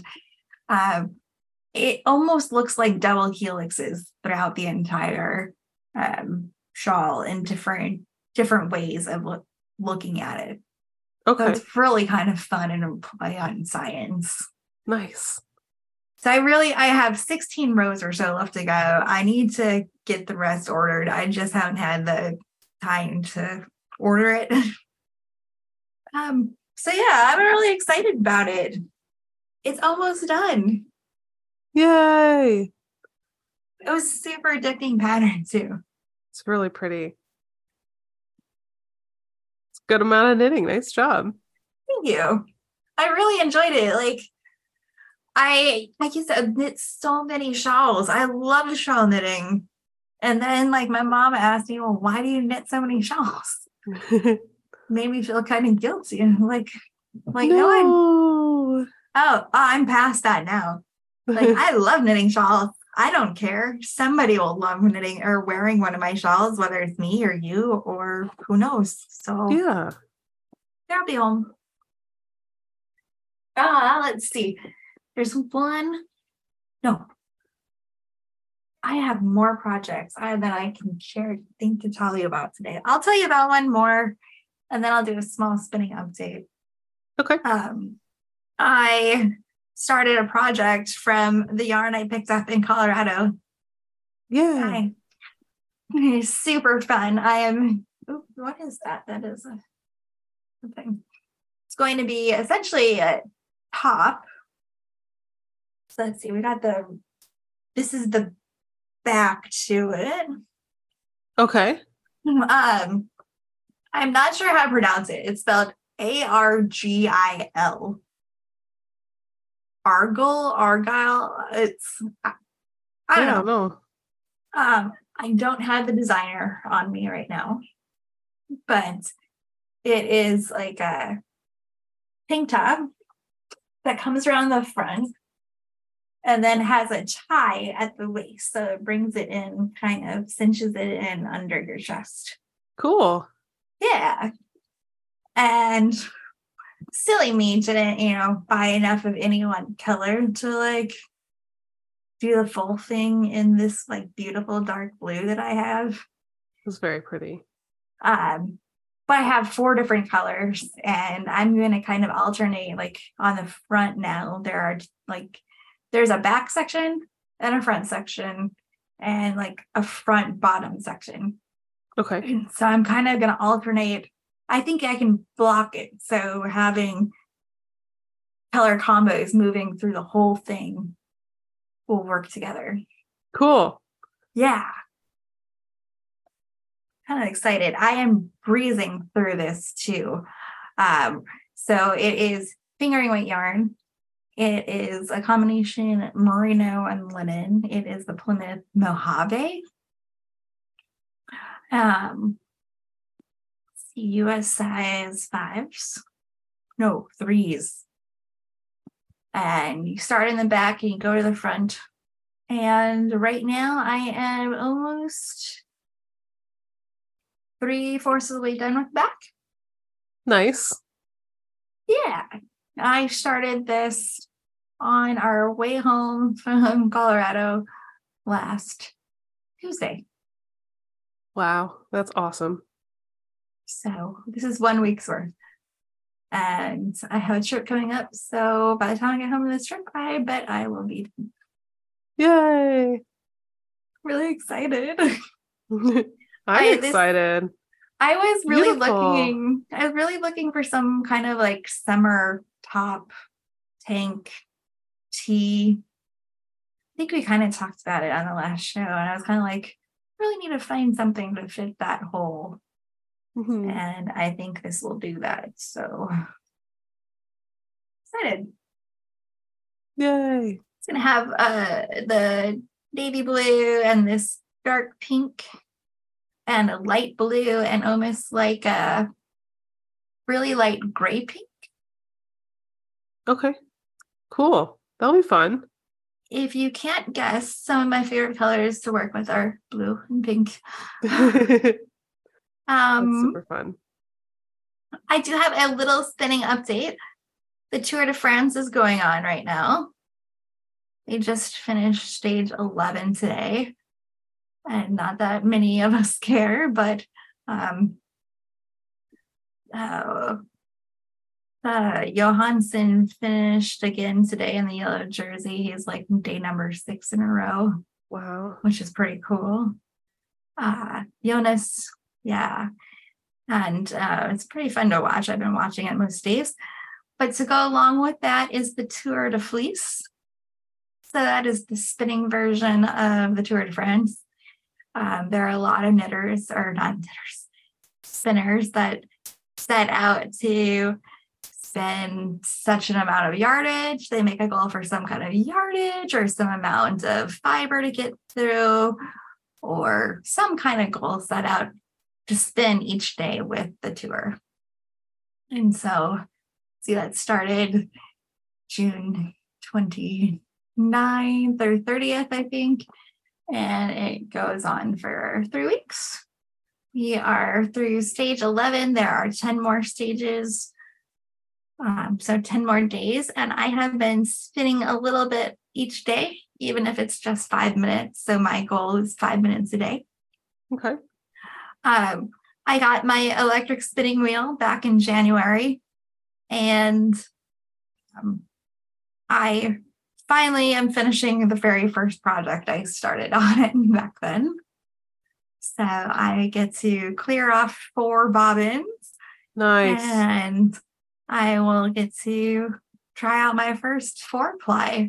It almost looks like double helixes throughout the entire shawl in different ways of looking at it. Okay. So it's really kind of fun and a play on science. Nice. So I have 16 rows or so left to go. I need to get the rest ordered. I just haven't had the time to order it. So yeah, I'm really excited about it. It's almost done. Yay. It was a super addicting pattern too. It's really pretty. It's a good amount of knitting. Nice job. Thank you. I really enjoyed it. Like you said, knit so many shawls. I love shawl knitting. And then like my mom asked me, well, why do you knit so many shawls? Made me feel kind of guilty. Like no, I'm past that now. Like I love knitting shawls. I don't care. Somebody will love knitting or wearing one of my shawls, whether it's me or you or who knows. So yeah, they'll be home. Let's see. There's one. No, I have more projects that I can share, think to tell you about today. I'll tell you about one more, and then I'll do a small spinning update. Okay. I started a project from the yarn I picked up in Colorado. Yeah. It's super fun. What is that? That is a thing. It's going to be essentially a top. So let's see, this is the back to it. Okay. I'm not sure how to pronounce it. It's spelled Argil. Argyle. I don't know. I don't have the designer on me right now, but it is like a tank top that comes around the front and then has a tie at the waist. So it brings it in, kind of cinches it in under your chest. Cool. Yeah. And silly me didn't, buy enough of any one color to like do the full thing in this like beautiful dark blue that I have. It's very pretty. But I have 4 different colors and I'm going to kind of alternate like on the front now. There's a back section and a front section and like a front bottom section. Okay. So I'm kind of going to alternate. I think I can block it. So having color combos moving through the whole thing will work together. Cool. Yeah. Kind of excited. I am breezing through this too. So it is fingering weight yarn. It is a combination merino and linen. It is the Plymouth Mojave. US size 5s. No, 3s. And you start in the back and you go to the front. And right now I am almost 3/4 of the way done with the back. Nice. Yeah. I started this on our way home from Colorado last Tuesday. Wow, that's awesome. So this is 1 week's worth. And I have a trip coming up. So by the time I get home from this trip, I bet I will be Yay. really excited. I'm excited. I was really Beautiful. looking for some kind of like summer top tank tee. I think we kind of talked about it on the last show, and I was kind of like, really need to find something to fit that hole. Mm-hmm. And I think this will do that. So excited. Yay. It's gonna have the navy blue and this dark pink and a light blue and almost like a really light gray pink. Okay. Cool. That'll be fun. If you can't guess, some of my favorite colors to work with are blue and pink. That's super fun. I do have a little spinning update. The Tour de France is going on right now. They just finished stage 11 today. And not that many of us care, but Johansson finished again today in the yellow jersey. He's like day number 6 in a row. Wow. Which is pretty cool. Jonas, yeah. And it's pretty fun to watch. I've been watching it most days. But to go along with that is the Tour de Fleece. So that is the spinning version of the Tour de France. There are a lot of spinners that set out to spin such an amount of yardage. They make a goal for some kind of yardage or some amount of fiber to get through, or some kind of goal set out to spin each day with the tour. And so, see, that started June 29th or 30th, I think. And it goes on for 3 weeks. We are through stage 11. There are 10 more stages. So 10 more days. And I have been spinning a little bit each day, even if it's just 5 minutes. So my goal is 5 minutes a day. Okay. I got my electric spinning wheel back in January, and I finally am finishing the very first project I started on it back then. So I get to clear off 4 bobbins. Nice. And I will get to try out my first 4-ply.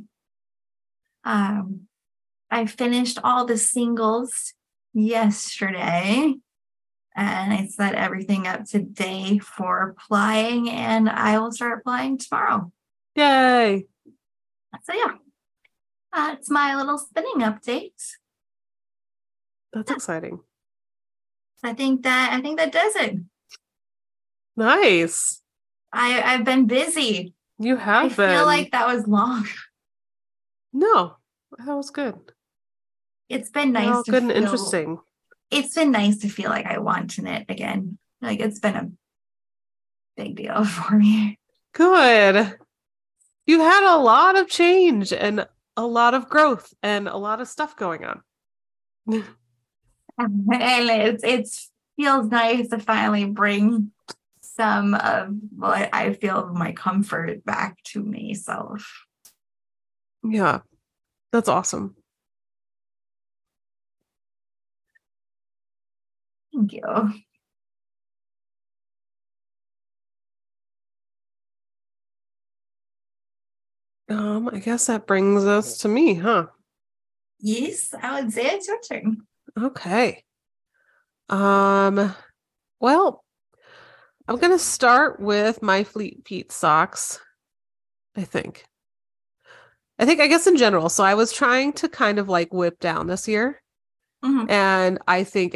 I finished all the singles yesterday, and I set everything up today for plying, and I will start plying tomorrow. Yay. So yeah, that's my little spinning update. That's exciting. I think that does it. Nice. I've been busy. You have been. I feel like that was long. No, that was good. It's been nice to good feel, and interesting. It's been nice to feel like I want to knit again. Like it's been a big deal for me. Good. You've had a lot of change and a lot of growth and a lot of stuff going on. And it feels nice to finally bring some of what I feel my comfort back to myself. Yeah, that's awesome. Thank you. I guess that brings us to me, huh? Yes, I would say it's your turn. Okay. Well, I'm gonna start with my Fleet Feet socks, I think. I guess in general. So I was trying to kind of like whip down this year. Mm-hmm. And I think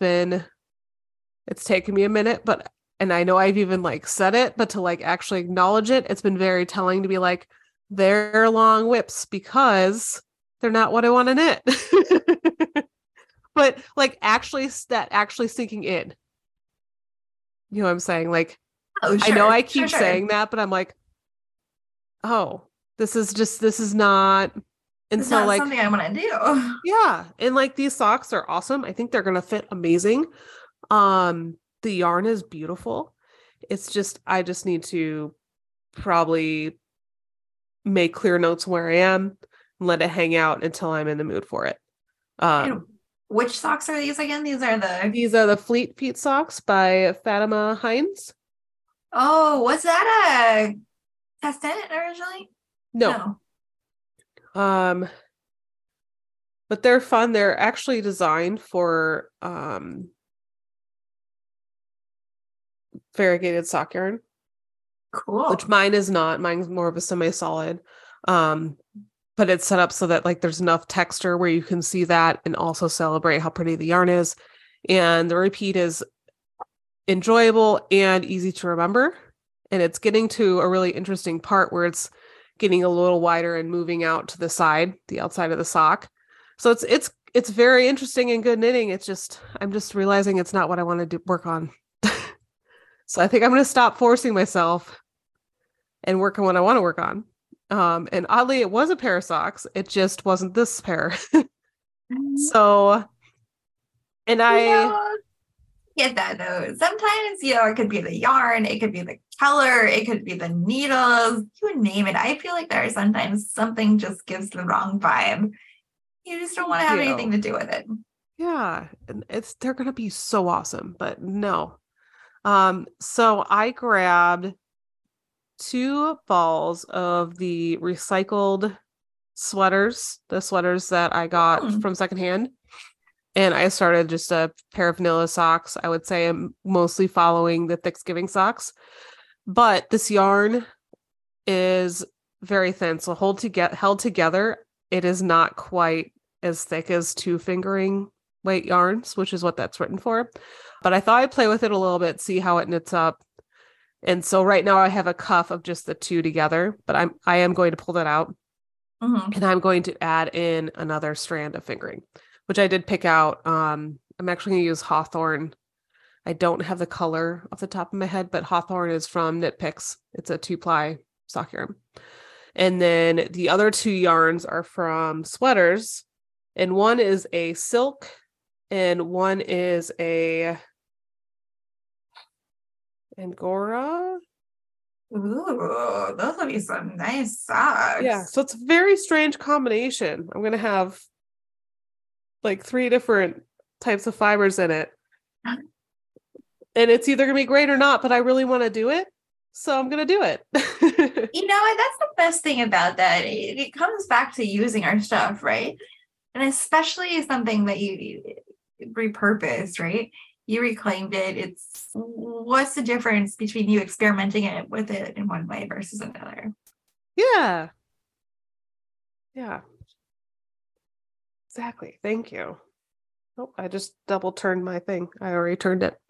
it's taken me a minute, and I know I've even like said it, but to like actually acknowledge it, it's been very telling to be like, they're long whips because they're not what I want to knit. But like actually sinking in. You know what I'm saying? Like, Oh, sure. I know I keep sure. saying that, but I'm like, oh, this is not. And It's so not like something I want to do. Yeah. And like these socks are awesome. I think they're gonna fit amazing. The yarn is beautiful. It's just I just need to probably make clear notes where I am and let it hang out until I'm in the mood for it. And which socks are these again? These are the Fleet Feet socks by Fatima Hines. Oh, was that a Castanet originally? No. But they're fun. They're actually designed for variegated sock yarn. Cool. Which mine is not. Mine's more of a semi-solid. But it's set up so that like there's enough texture where you can see that and also celebrate how pretty the yarn is. And the repeat is enjoyable and easy to remember. And it's getting to a really interesting part where it's getting a little wider and moving out to the side, the outside of the sock. So it's very interesting and good knitting. I'm just realizing it's not what I want to work on. So I think I'm going to stop forcing myself and work on what I want to work on. And oddly, it was a pair of socks. It just wasn't this pair. So, and I get that though. Sometimes, it could be the yarn, it could be the color, it could be the needles, you name it. I feel like there are sometimes something just gives the wrong vibe. You just don't want to have anything to do with it. Yeah, and they're gonna be so awesome, but no. So I grabbed 2 balls of the recycled sweaters, the sweaters that I got from secondhand. And I started just a pair of vanilla socks. I would say I'm mostly following the Thanksgiving socks. But this yarn is very thin. So held together, it is not quite as thick as 2-fingering weight yarns, which is what that's written for. But I thought I'd play with it a little bit, see how it knits up. And so right now I have a cuff of just the 2 together, but I am going to pull that out. Mm-hmm. And I'm going to add in another strand of fingering, which I did pick out. I'm actually going to use Hawthorne I don't have the color off the top of my head, but Hawthorne is from Knit Picks. It's a 2-ply sock yarn. And then the other 2 yarns are from Sweaters, and one is a silk and one is a Angora. Ooh, those would be some nice socks. Yeah, so it's a very strange combination. I'm going to have like 3 different types of fibers in it. And it's either going to be great or not, but I really want to do it. So I'm going to do it. You know what? That's the best thing about that. It comes back to using our stuff, right? And especially something that you repurposed, right? You reclaimed it. What's the difference between you experimenting with it in one way versus another? Yeah. Yeah. Exactly. Thank you. Oh, I just double turned my thing. I already turned it.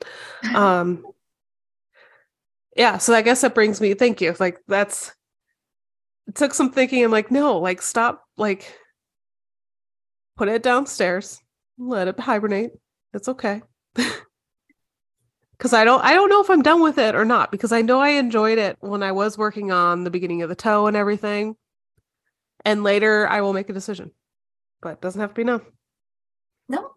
Yeah, so I guess that brings me, thank you. Like it took some thinking. I'm like, no, like stop, like put it downstairs, let it hibernate. It's okay. Because I don't know if I'm done with it or not, because I know I enjoyed it when I was working on the beginning of the toe and everything. And later I will make a decision. But it doesn't have to be now. No.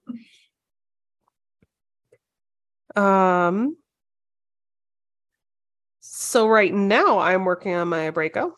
So right now I'm working on my Braco.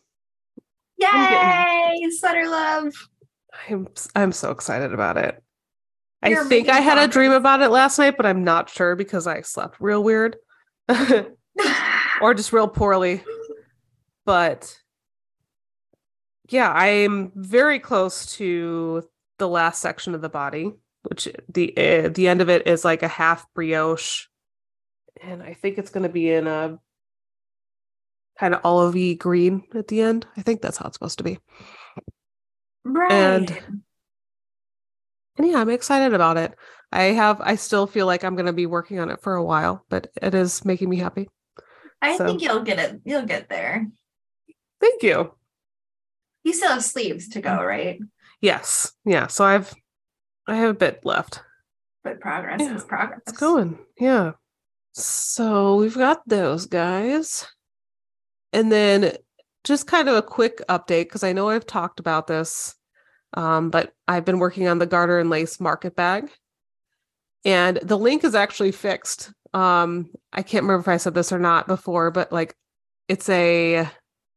Yay! Sweater love. I'm so excited about it. You're I think I had progress. a dream about it last night, but I'm not sure because I slept real weird or just real poorly. But yeah, I'm very close to the last section of the body, which the end of it is like a half brioche. And I think it's going to be in a kind of olivey green at the end. I think that's how it's supposed to be. Right. And yeah, I'm excited about it. I still feel like I'm going to be working on it for a while, but it is making me happy. I think you'll get it. You'll get there. Thank you. You still have sleeves to go, right? Yes. Yeah. So I have a bit left. But progress is progress. It's going. Yeah. So we've got those guys. And then just kind of a quick update, because I know I've talked about this, but I've been working on the garter and lace market bag. And the link is actually fixed. I can't remember if I said this or not before, but like it's a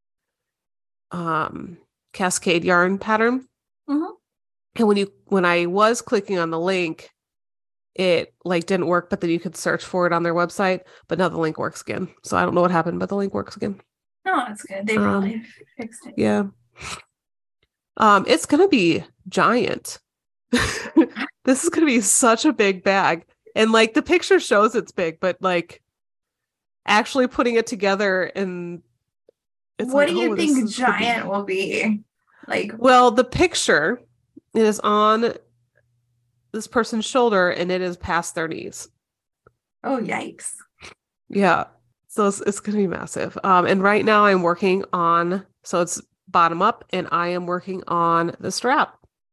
cascade yarn pattern. Mm-hmm. And when I was clicking on the link, it like didn't work, but then you could search for it on their website. But now the link works again. So I don't know what happened, but the link works again. Oh, that's good. They probably fixed it. Yeah. It's gonna be giant. This is gonna be such a big bag. And like the picture shows it's big, but like actually putting it together and it's what like, do you think giant will be? Like, well, the picture is on this person's shoulder and it is past their knees. Oh, yikes. Yeah. So it's going to be massive. And right now I'm working on, so it's bottom up and I am working on the strap.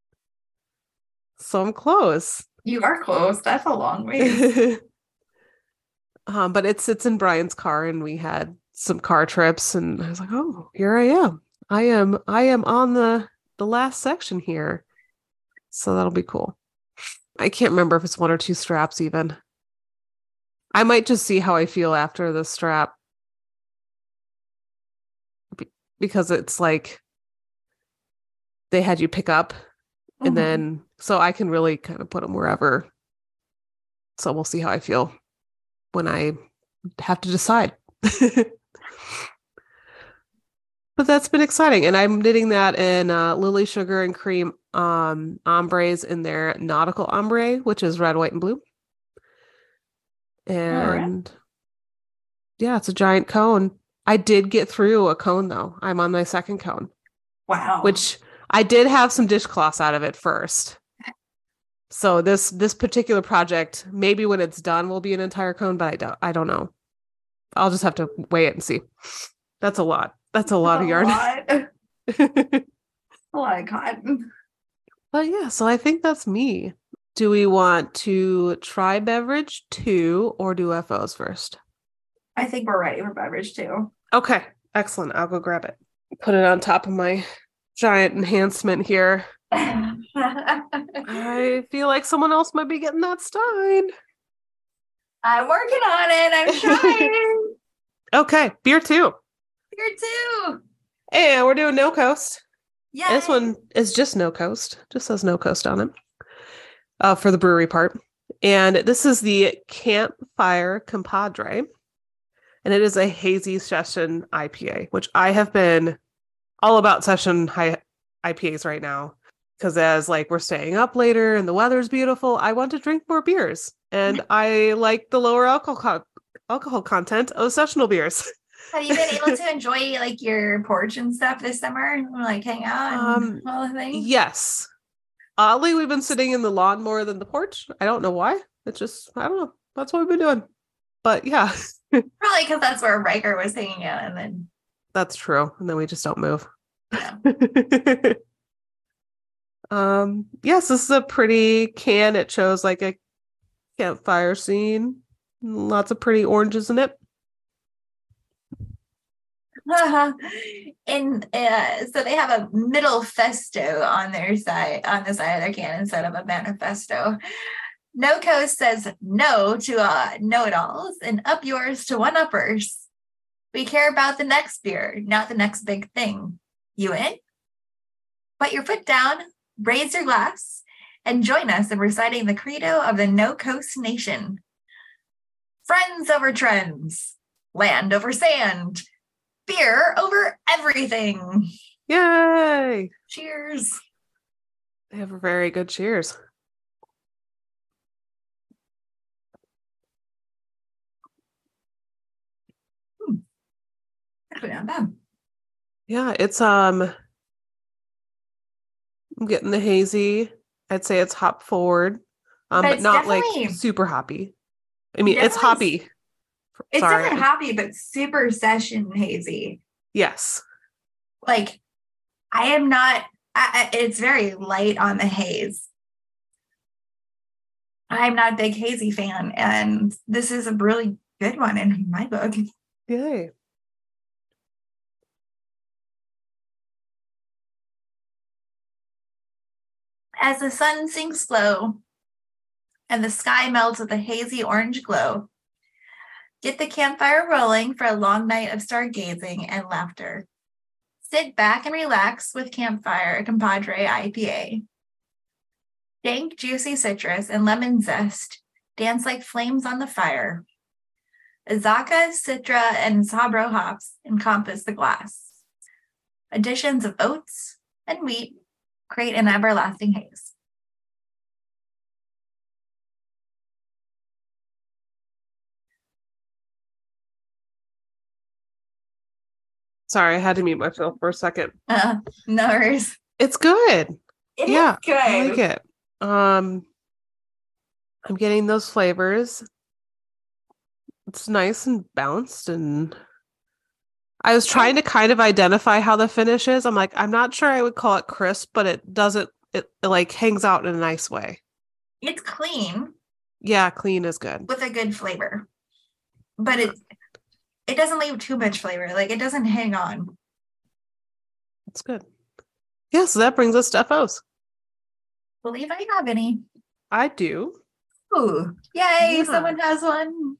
So I'm close. You are close. That's a long way. But it sits in Brian's car and we had some car trips and I was like, oh, here I am. I am on the last section here. So that'll be cool. I can't remember if it's 1 or 2 straps even. I might just see how I feel after the strap. Because it's like they had you pick up and then so I can really kind of put them wherever. So we'll see how I feel when I have to decide. But that's been exciting. And I'm knitting that in Lily Sugar and Cream ombres in their nautical ombre, which is red, white, and blue. And yeah, it's a giant cone. I did get through a cone though. I'm on my second cone. Wow. Which I did have some dishcloths out of it first. So this particular project, maybe when it's done, will be an entire cone, but I don't know. I'll just have to weigh it and see. That's a lot. That's a lot of yarn. A lot of cotton. But yeah, so I think that's me. Do we want to try beverage 2 or do FOs first? I think we're ready for beverage 2. Okay, excellent. I'll go grab it. Put it on top of my giant enhancement here. I feel like someone else might be getting that Stein. I'm working on it. I'm trying. Okay, beer 2. Beer 2. Hey, we're doing No Coast. Yeah. This one is just No Coast. Just says No Coast on it. For the brewery part. And this is the Campfire Compadre. And it is a hazy session IPA, which I have been all about session high IPAs right now. Because as like we're staying up later and the weather's beautiful, I want to drink more beers. And I like the lower alcohol content of sessional beers. Have you been able to enjoy like your porch and stuff this summer? Like hang out and all the things? Yes. Oddly, we've been sitting in the lawn more than the porch. I don't know why. It's just, I don't know. That's what we've been doing. But yeah. Probably because that's where Riker was hanging out and then. That's true. And then we just don't move. Yeah. Yes, this is a pretty can. It shows like a campfire scene. Lots of pretty oranges in it. And so they have a middle festo on their side, on the side of their can instead of a manifesto. No Coast says no to know-it-alls and up yours to one-uppers. We care about the next beer, not the next big thing. You in? Put your foot down, raise your glass, and join us in reciting the credo of the No Coast Nation. Friends over trends, land over sand, beer over everything. Yay! Cheers. They have a very good cheers. Actually not bad. Yeah, it's I'm getting the hazy. I'd say it's hop forward. But not like super hoppy. I mean, it's hoppy. It's definitely hoppy, but super session hazy. Yes. Like, I am not, it's very light on the haze. I'm not a big hazy fan, and this is a really good one in my book. Yay. As the sun sinks low and the sky melts with a hazy orange glow, get the campfire rolling for a long night of stargazing and laughter. Sit back and relax with Campfire Compadre IPA. Dank, juicy citrus and lemon zest dance like flames on the fire. Azacca, Citra, and Sabro hops encompass the glass. Additions of oats and wheat create an everlasting haze. Sorry, I had to mute myself for a second. No worries. It's good. It is good. I like it. I'm getting those flavors. It's nice and balanced, and I was trying to kind of identify how the finish is. I'm like, I'm not sure I would call it crisp, but it doesn't, it like hangs out in a nice way. It's clean. Yeah, clean is good. With a good flavor. But it doesn't leave too much flavor. Like, it doesn't hang on. That's good. Yeah, so that brings us to FOs. Believe I have any. I do. Ooh, yay, someone has one.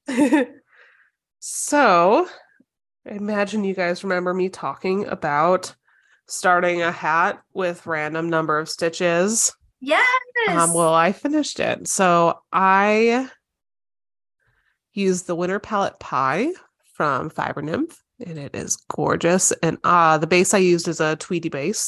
So, I imagine you guys remember me talking about starting a hat with random number of stitches. Yes. Well, I finished it. So I used the Winter Palette Pie from Fiber Nymph, and it is gorgeous. And the base I used is a Tweedy base.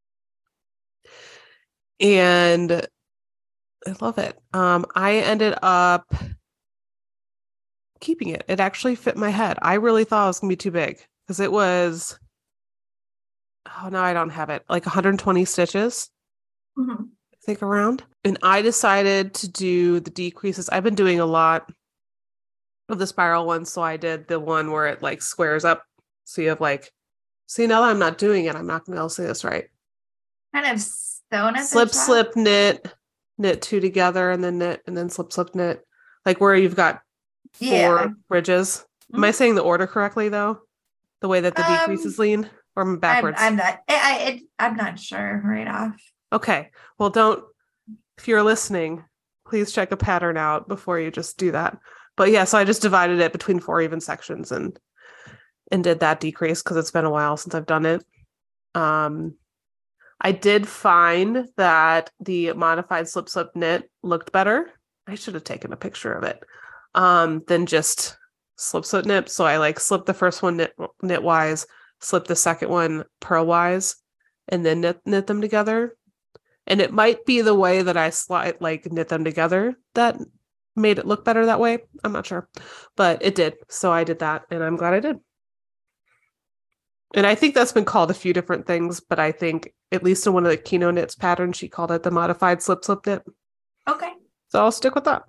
And I love it. I ended up keeping it. It actually fit my head. I really thought it was gonna be too big because it was, oh no, I don't have it, like 120 stitches. Mm-hmm. I think around. And I decided to do the decreases. I've been doing a lot of the spiral ones, so I did the one where it like squares up. So you have like, see, now that I'm not doing it, I'm not gonna be able to say this right. Kind of sewn at Slip, knit, knit two together and then knit and then slip, slip, knit, like where you've got Yeah. four ridges. Am I Mhm. saying the order correctly though? The way that the decreases Um, lean, or am I backwards? I'm not sure right off. Okay. Well, don't, if you're listening, please check a pattern out before you just do that. But yeah, so I just divided it between four even sections and did that decrease because it's been a while since I've done it. Um, I did find that the modified slip slip knit looked better. I should have taken a picture of it. Than just slip slip knit. So I like slipped the first one knit wise, slipped the second one purl wise, and then knit them together. And it might be the way that I knit them together that made it look better that way. I'm not sure, but it did. So I did that, and I'm glad I did. And I think that's been called a few different things, but I think at least in one of the Kino Knits patterns, she called it the modified slip slip knit. Okay. So I'll stick with that.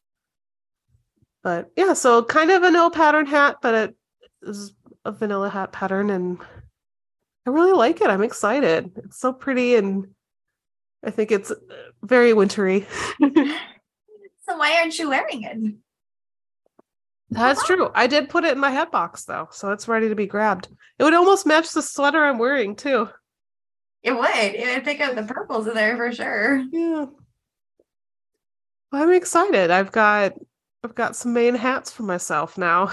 But yeah, so kind of a no pattern hat, but it is a vanilla hat pattern, and I really like it. I'm excited. It's so pretty, and I think it's very wintry. So why aren't you wearing it? That's true. I did put it in my head box though, so it's ready to be grabbed. It would almost match the sweater I'm wearing too. It would. It would pick up the purples in there for sure. Yeah. Well, I'm excited. I've got some main hats for myself now.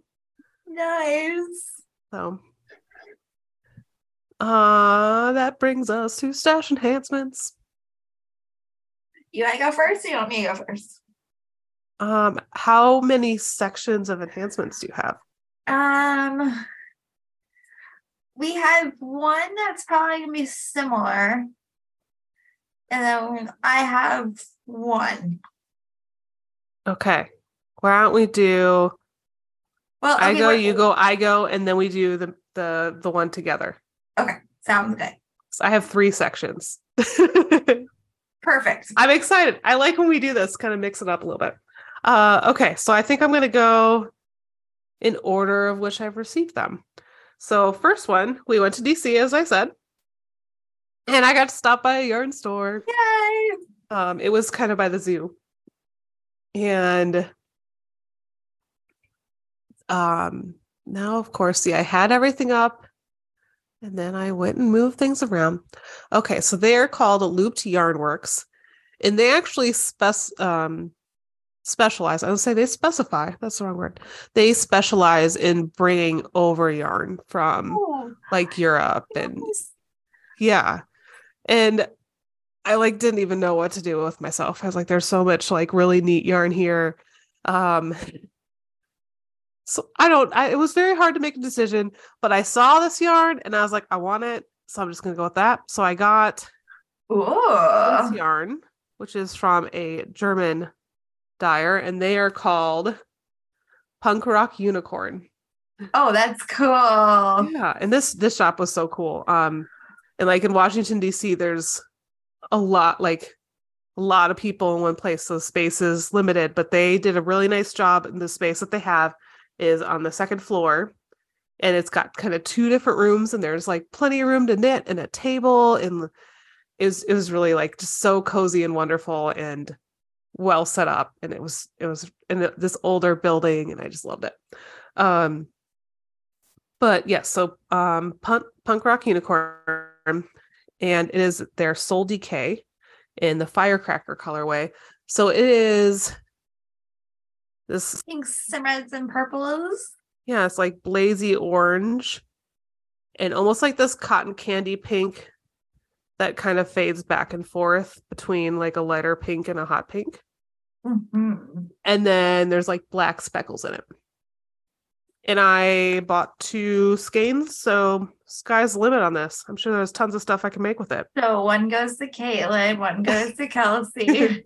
Nice. So that brings us to stash enhancements. You want to go first or you want me to go first? How many sections of enhancements do you have? We have one that's probably gonna be similar. And then I have one. Okay. Why don't we do Well, okay, I go, you go, I go, and then we do the one together. Okay, sounds good. So I have 3 sections. Perfect. I'm excited. I like when we do this, kind of mix it up a little bit. Okay, so I think I'm going to go in order of which I've received them. So first one, we went to DC, as I said, and I got to stop by a yarn store. Yay! It was kind of by the zoo, and now, of course, see, I had everything up, and then I went and moved things around. Okay, so they're called Looped Yarn Works, and they actually specialize. I would say they specify. That's the wrong word. They specialize in bringing over yarn from like Europe and yeah. And I like didn't even know what to do with myself. I was like, there's so much like really neat yarn here. So it was very hard to make a decision, but I saw this yarn and I was like, I want it. So I'm just going to go with that. So I got this yarn, which is from a German dyer, and they are called Punk Rock Unicorn. Oh, that's cool. Yeah. And this shop was so cool. And like in Washington, DC, there's a lot of people in one place. So space is limited, but they did a really nice job. In the space that they have is on the second floor, and it's got kind of 2 different rooms, and there's like plenty of room to knit and a table, and it was really like just so cozy and wonderful and well set up, and it was in this older building, and I just loved it. But yes, so Punk Rock Unicorn, and it is their Soul Decay in the Firecracker colorway. So it is this pinks and reds and purples. Yeah, it's like blazy orange and almost like this cotton candy pink that kind of fades back and forth between like a lighter pink and a hot pink. Mm-hmm. And then there's like black speckles in it. And I bought 2 skeins, so sky's the limit on this. I'm sure there's tons of stuff I can make with it. So one goes to Caitlin, one goes to Kelsey.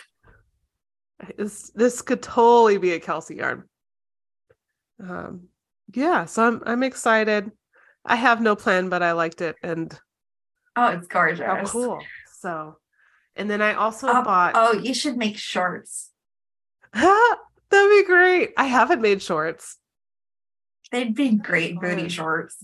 This could totally be a Kelsey yarn. Yeah, so I'm excited. I have no plan, but I liked it, and it's gorgeous. Oh, cool. So, and then I also bought. You should make shorts. That'd be great. I haven't made shorts. They'd be great booty shorts.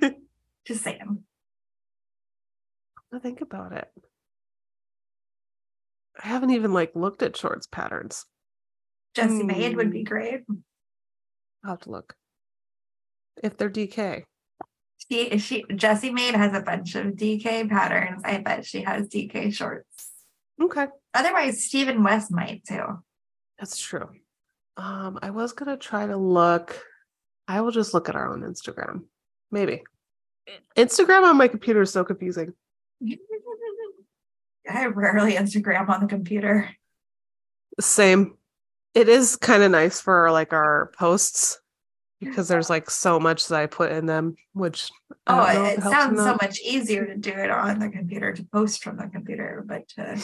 Just saying. I'll think about it. I haven't even like looked at shorts patterns. Jessie Maid would be great. I'll have to look if they're DK. Jessie Maid has a bunch of DK patterns. I bet she has DK shorts. Okay. Otherwise, Stephen West might too. That's true. I was gonna try to look. I will just look at our own Instagram. Maybe. Instagram on my computer is so confusing. I rarely Instagram on the computer. Same. It is kind of nice for like our posts because there's like so much that I put in them, which it sounds so much easier to do it on the computer, to post from the computer, but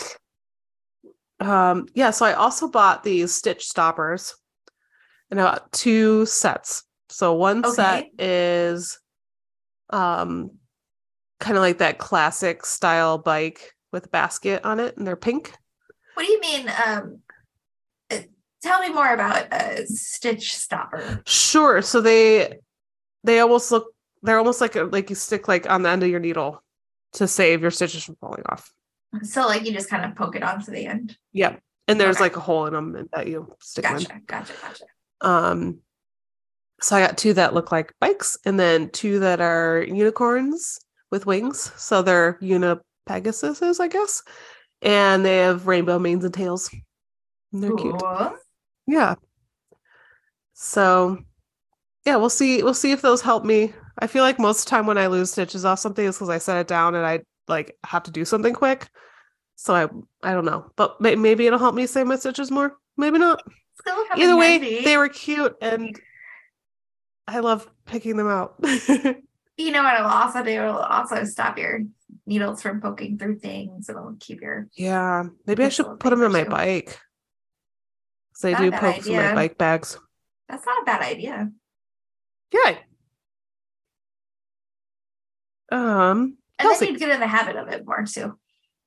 yeah, so I also bought these stitch stoppers and I got 2 sets. So one set is kind of like that classic style bike with a basket on it, and they're pink. What do you mean? Tell me more about a stitch stopper. Sure. So they're almost like you stick like on the end of your needle to save your stitches from falling off. So like you just kind of poke it onto the end. Yeah. And there's like a hole in them that you stick in. Gotcha. So I got 2 that look like bikes and then 2 that are unicorns with wings. So they're Unipegasuses, I guess. And they have rainbow manes and tails. And they're cute. Yeah. So yeah, we'll see if those help me. I feel like most of the time when I lose stitches off something is because I set it down and I like have to do something quick. So I don't know. But maybe it'll help me save my stitches more. Maybe not. Either way, they were cute and I love picking them out. You know what it'll also do? It'll also stop your needles from poking through things. It'll keep your... Yeah, maybe I should put them in my bike. Because I do poke through my bike bags. That's not a bad idea. Yeah. And then you'd get in the habit of it more too.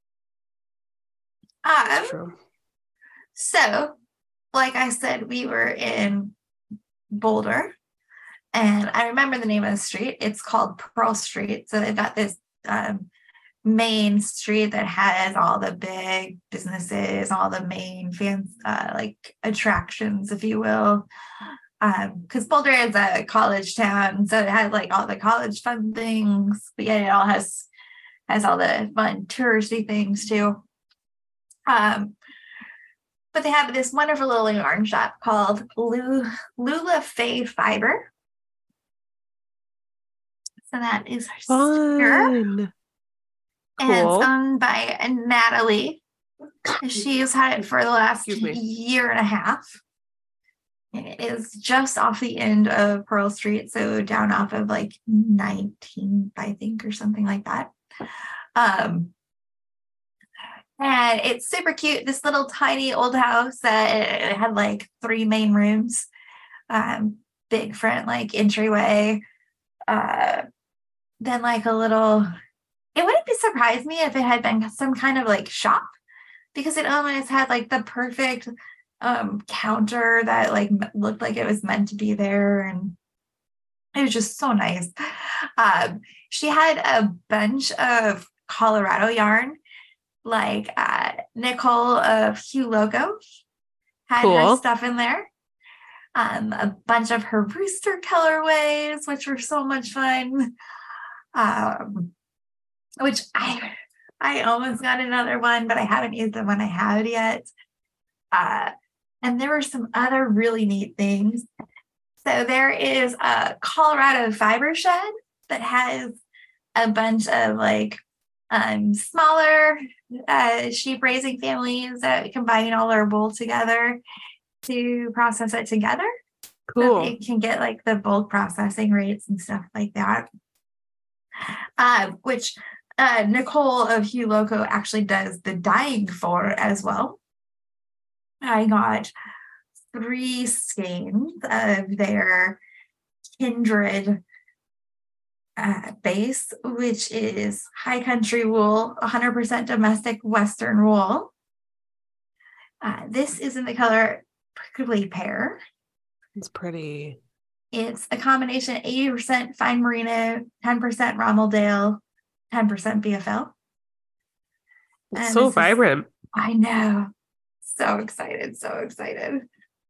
True. So, like I said, we were in Boulder, and I remember the name of the street. It's called Pearl Street. So they've got this main street that has all the big businesses, all the main like attractions, if you will. Because Boulder is a college town, so it has like all the college fun things, but yet it all has all the fun touristy things too. But they have this wonderful little yarn shop called Lula Faye Fiber. So that is her. Cool. And it's owned by Natalie. She's had it for the last year and a half. And it is just off the end of Pearl Street, so down off of like 19th, I think, or something like that. And it's super cute. This little tiny old house that it had like 3 main rooms, big front like entryway, then like a little. It wouldn't be surprised me if it had been some kind of like shop, because it almost had like the perfect counter that like looked like it was meant to be there, and it was just so nice. She had a bunch of Colorado yarn, like Nicole of Hue Logo had her stuff in there. A bunch of her rooster colorways, which were so much fun. Which I almost got another one, but I haven't used the one I have yet. And there were some other really neat things. So there is a Colorado Fiber Shed that has a bunch of like smaller sheep raising families that combine all their wool together to process it together. Cool. So they can get like the bulk processing rates and stuff like that. Which Nicole of Hue Loco actually does the dyeing for as well. I got 3 skeins of their Kindred base, which is high country wool, 100% domestic Western wool. This is in the color Prickly Pear. It's pretty. It's a combination of 80% fine merino, 10% Romeldale, 10% BFL. It's so vibrant. I know. So excited. So excited.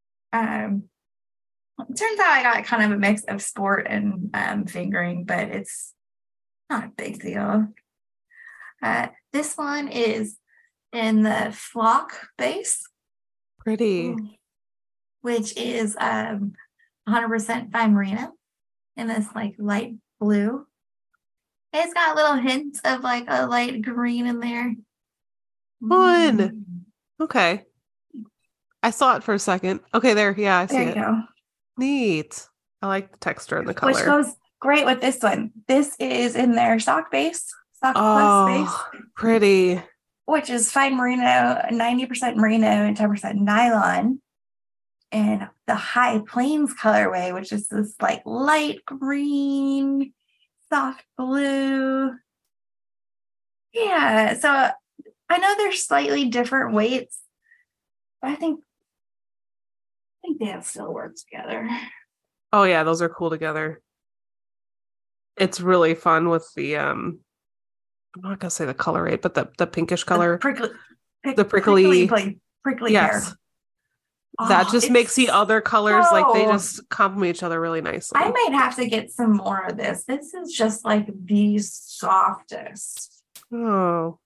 It turns out I got kind of a mix of sport and fingering, but it's not a big deal. This one is in the flock base, Pretty. which is 100% fine merino in this like light blue. It's got little hints of like a light green in there. Fun. Okay. I saw it for a second. Okay, there. Yeah, I see There you it. go. Neat. I like the texture and the color. Which goes great with this one. This is in their sock base, sock plus base, pretty. which is fine merino, 90% merino and 10% nylon. And the High Plains colorway, which is this like light green, soft blue. Yeah, so I know they're slightly different weights, but I think they still work together. Oh yeah, those are cool together. It's really fun with the I'm not gonna say the color rate, but the pinkish color. The prickly yes. Pear. That just makes the other colors like they just complement each other really nicely. I might have to get some more of this. This is just like the softest. Oh.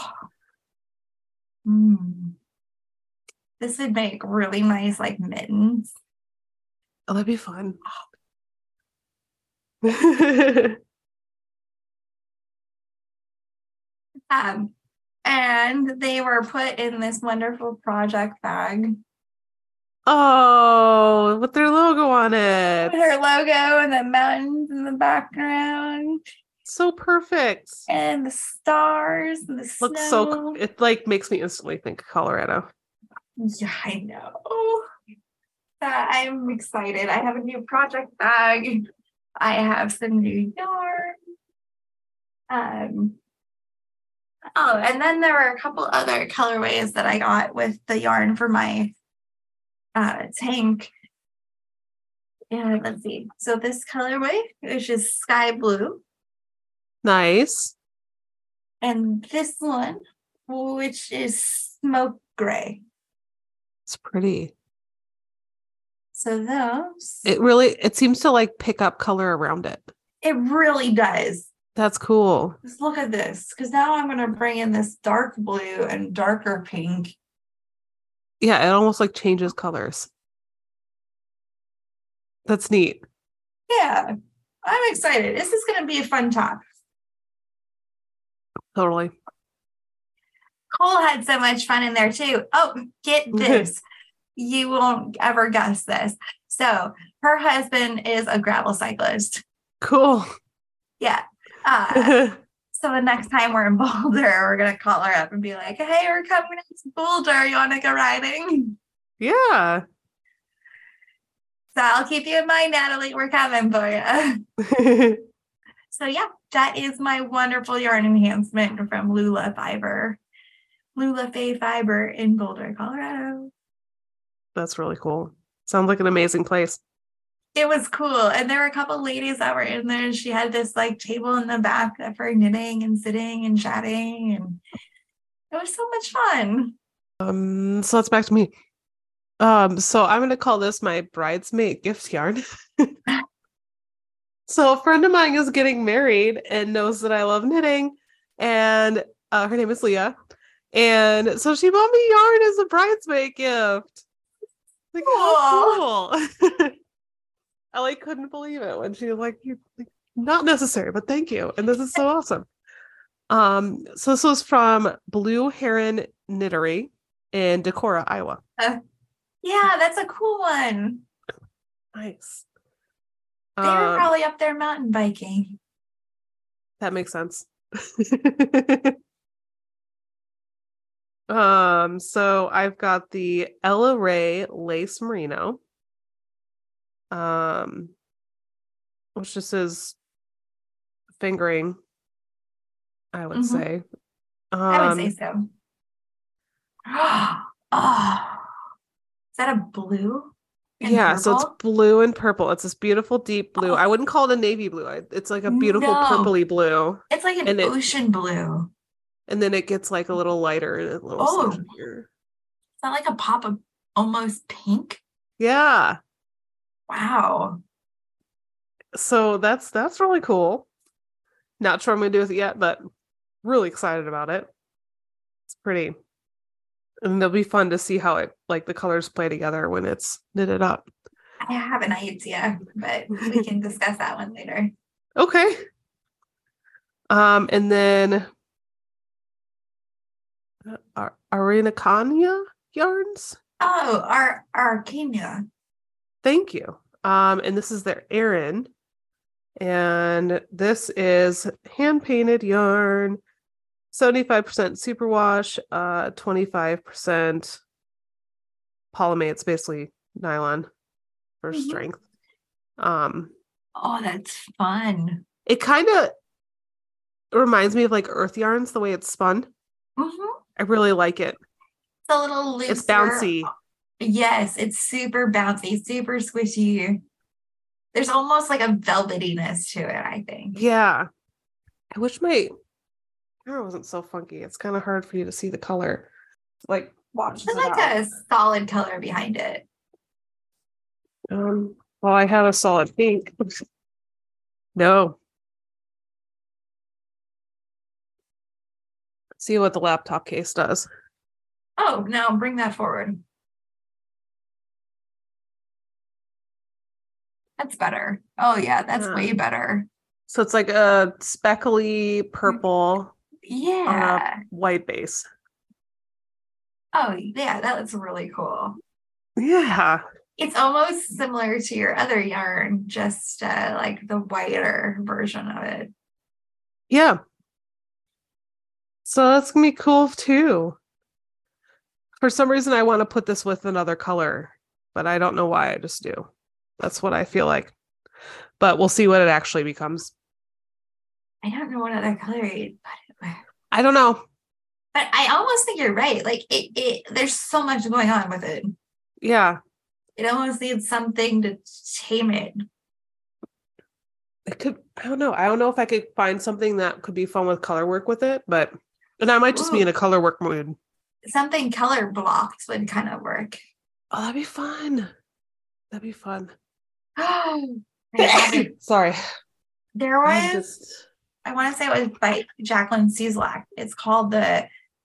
This would make really nice like mittens. Oh, that'd be fun. And they were put in this wonderful project bag. Oh, with their logo on it. With her logo and the mountains in the background. So perfect. And the stars and the snow. Looks so, it like makes me instantly think of Colorado. Yeah, I know. I'm excited. I have a new project bag. I have some new yarn. And then there were a couple other colorways that I got with the yarn for my tank. And let's see. So this colorway, which is sky blue. Nice. And this one, which is smoke gray. It's pretty. So those. It seems to like pick up color around it. It really does. That's cool. Just look at this, because now I'm going to bring in this dark blue and darker pink. Yeah, it almost like changes colors. That's neat. Yeah, I'm excited. This is going to be a fun top. Totally. Cole had so much fun in there too. Oh, get this. You won't ever guess this. So her husband is a gravel cyclist. Cool. Yeah. So the next time we're in Boulder, we're going to call her up and be like, hey, we're coming to Boulder. You want to go riding? Yeah. So I'll keep you in mind, Natalie. We're coming for you. So yeah, that is my wonderful yarn enhancement from Lula Fiber. Lula Faye Fiber in Boulder, Colorado. That's really cool. Sounds like an amazing place. It was cool. And there were a couple ladies that were in there. And she had this like table in the back for knitting and sitting and chatting. And it was so much fun. So that's back to me. So I'm going to call this my bridesmaid gift yarn. So a friend of mine is getting married and knows that I love knitting. And her name is Leah. And so she bought me yarn as a bridesmaid gift. Like, how cool. I like couldn't believe it when she was like, not necessary, but thank you. And this is so awesome. So this was from Blue Heron Knittery in Decorah, Iowa. Yeah, that's a cool one. Nice. They were probably up there mountain biking. That makes sense. So I've got the Ella Ray Lace Merino. Which just is fingering, I would say. I would say so. Oh, is that a blue? Yeah, purple? so it's blue and purple. It's this beautiful deep blue. I wouldn't call it a navy blue. It's like a beautiful purpley blue. It's like an ocean blue. And then it gets like a little lighter in a little section here. Is that like a pop of almost pink? Yeah. Wow. So that's really cool. Not sure I'm gonna do it yet, but really excited about it. It's pretty. And it'll be fun to see how it like the colors play together when it's knitted up. I have an idea, but we can discuss that one later. Okay. And then Arinacania yarns. Oh, our Arcania. Thank you. And this is their Erin. And this is hand painted yarn, 75% superwash, 25% polymate. It's basically nylon for strength. Oh, that's fun. It kind of reminds me of like earth yarns, the way it's spun. I really like it. It's a little looser. It's bouncy. Yes, it's super bouncy, super squishy. There's almost like a velvetyness to it, I think. Yeah. I wish my hair wasn't so funky. It's kind of hard for you to see the color. Like, watch There's like a solid color behind it. Well, I have a solid pink. No. See what the laptop case does. Oh, no, bring that forward. That's better. Oh, yeah, that's way better. So it's like a speckly purple on a white base. Oh, yeah, that looks really cool. Yeah. It's almost similar to your other yarn, just like the whiter version of it. Yeah. So that's going to be cool too. For some reason, I want to put this with another color, but I don't know why. I just do. That's what I feel like. But we'll see what it actually becomes. I don't know what other color I don't know. But I almost think you're right. Like there's so much going on with it. Yeah. It almost needs something to tame it. It could, I don't know. I don't know if I could find something that could be fun with color work with it, and I might just be in a color work mood. Something color blocked would kind of work. Oh, that'd be fun. That'd be fun. Sorry. There was, I want to say it was by Jacqueline Cieslak. It's called the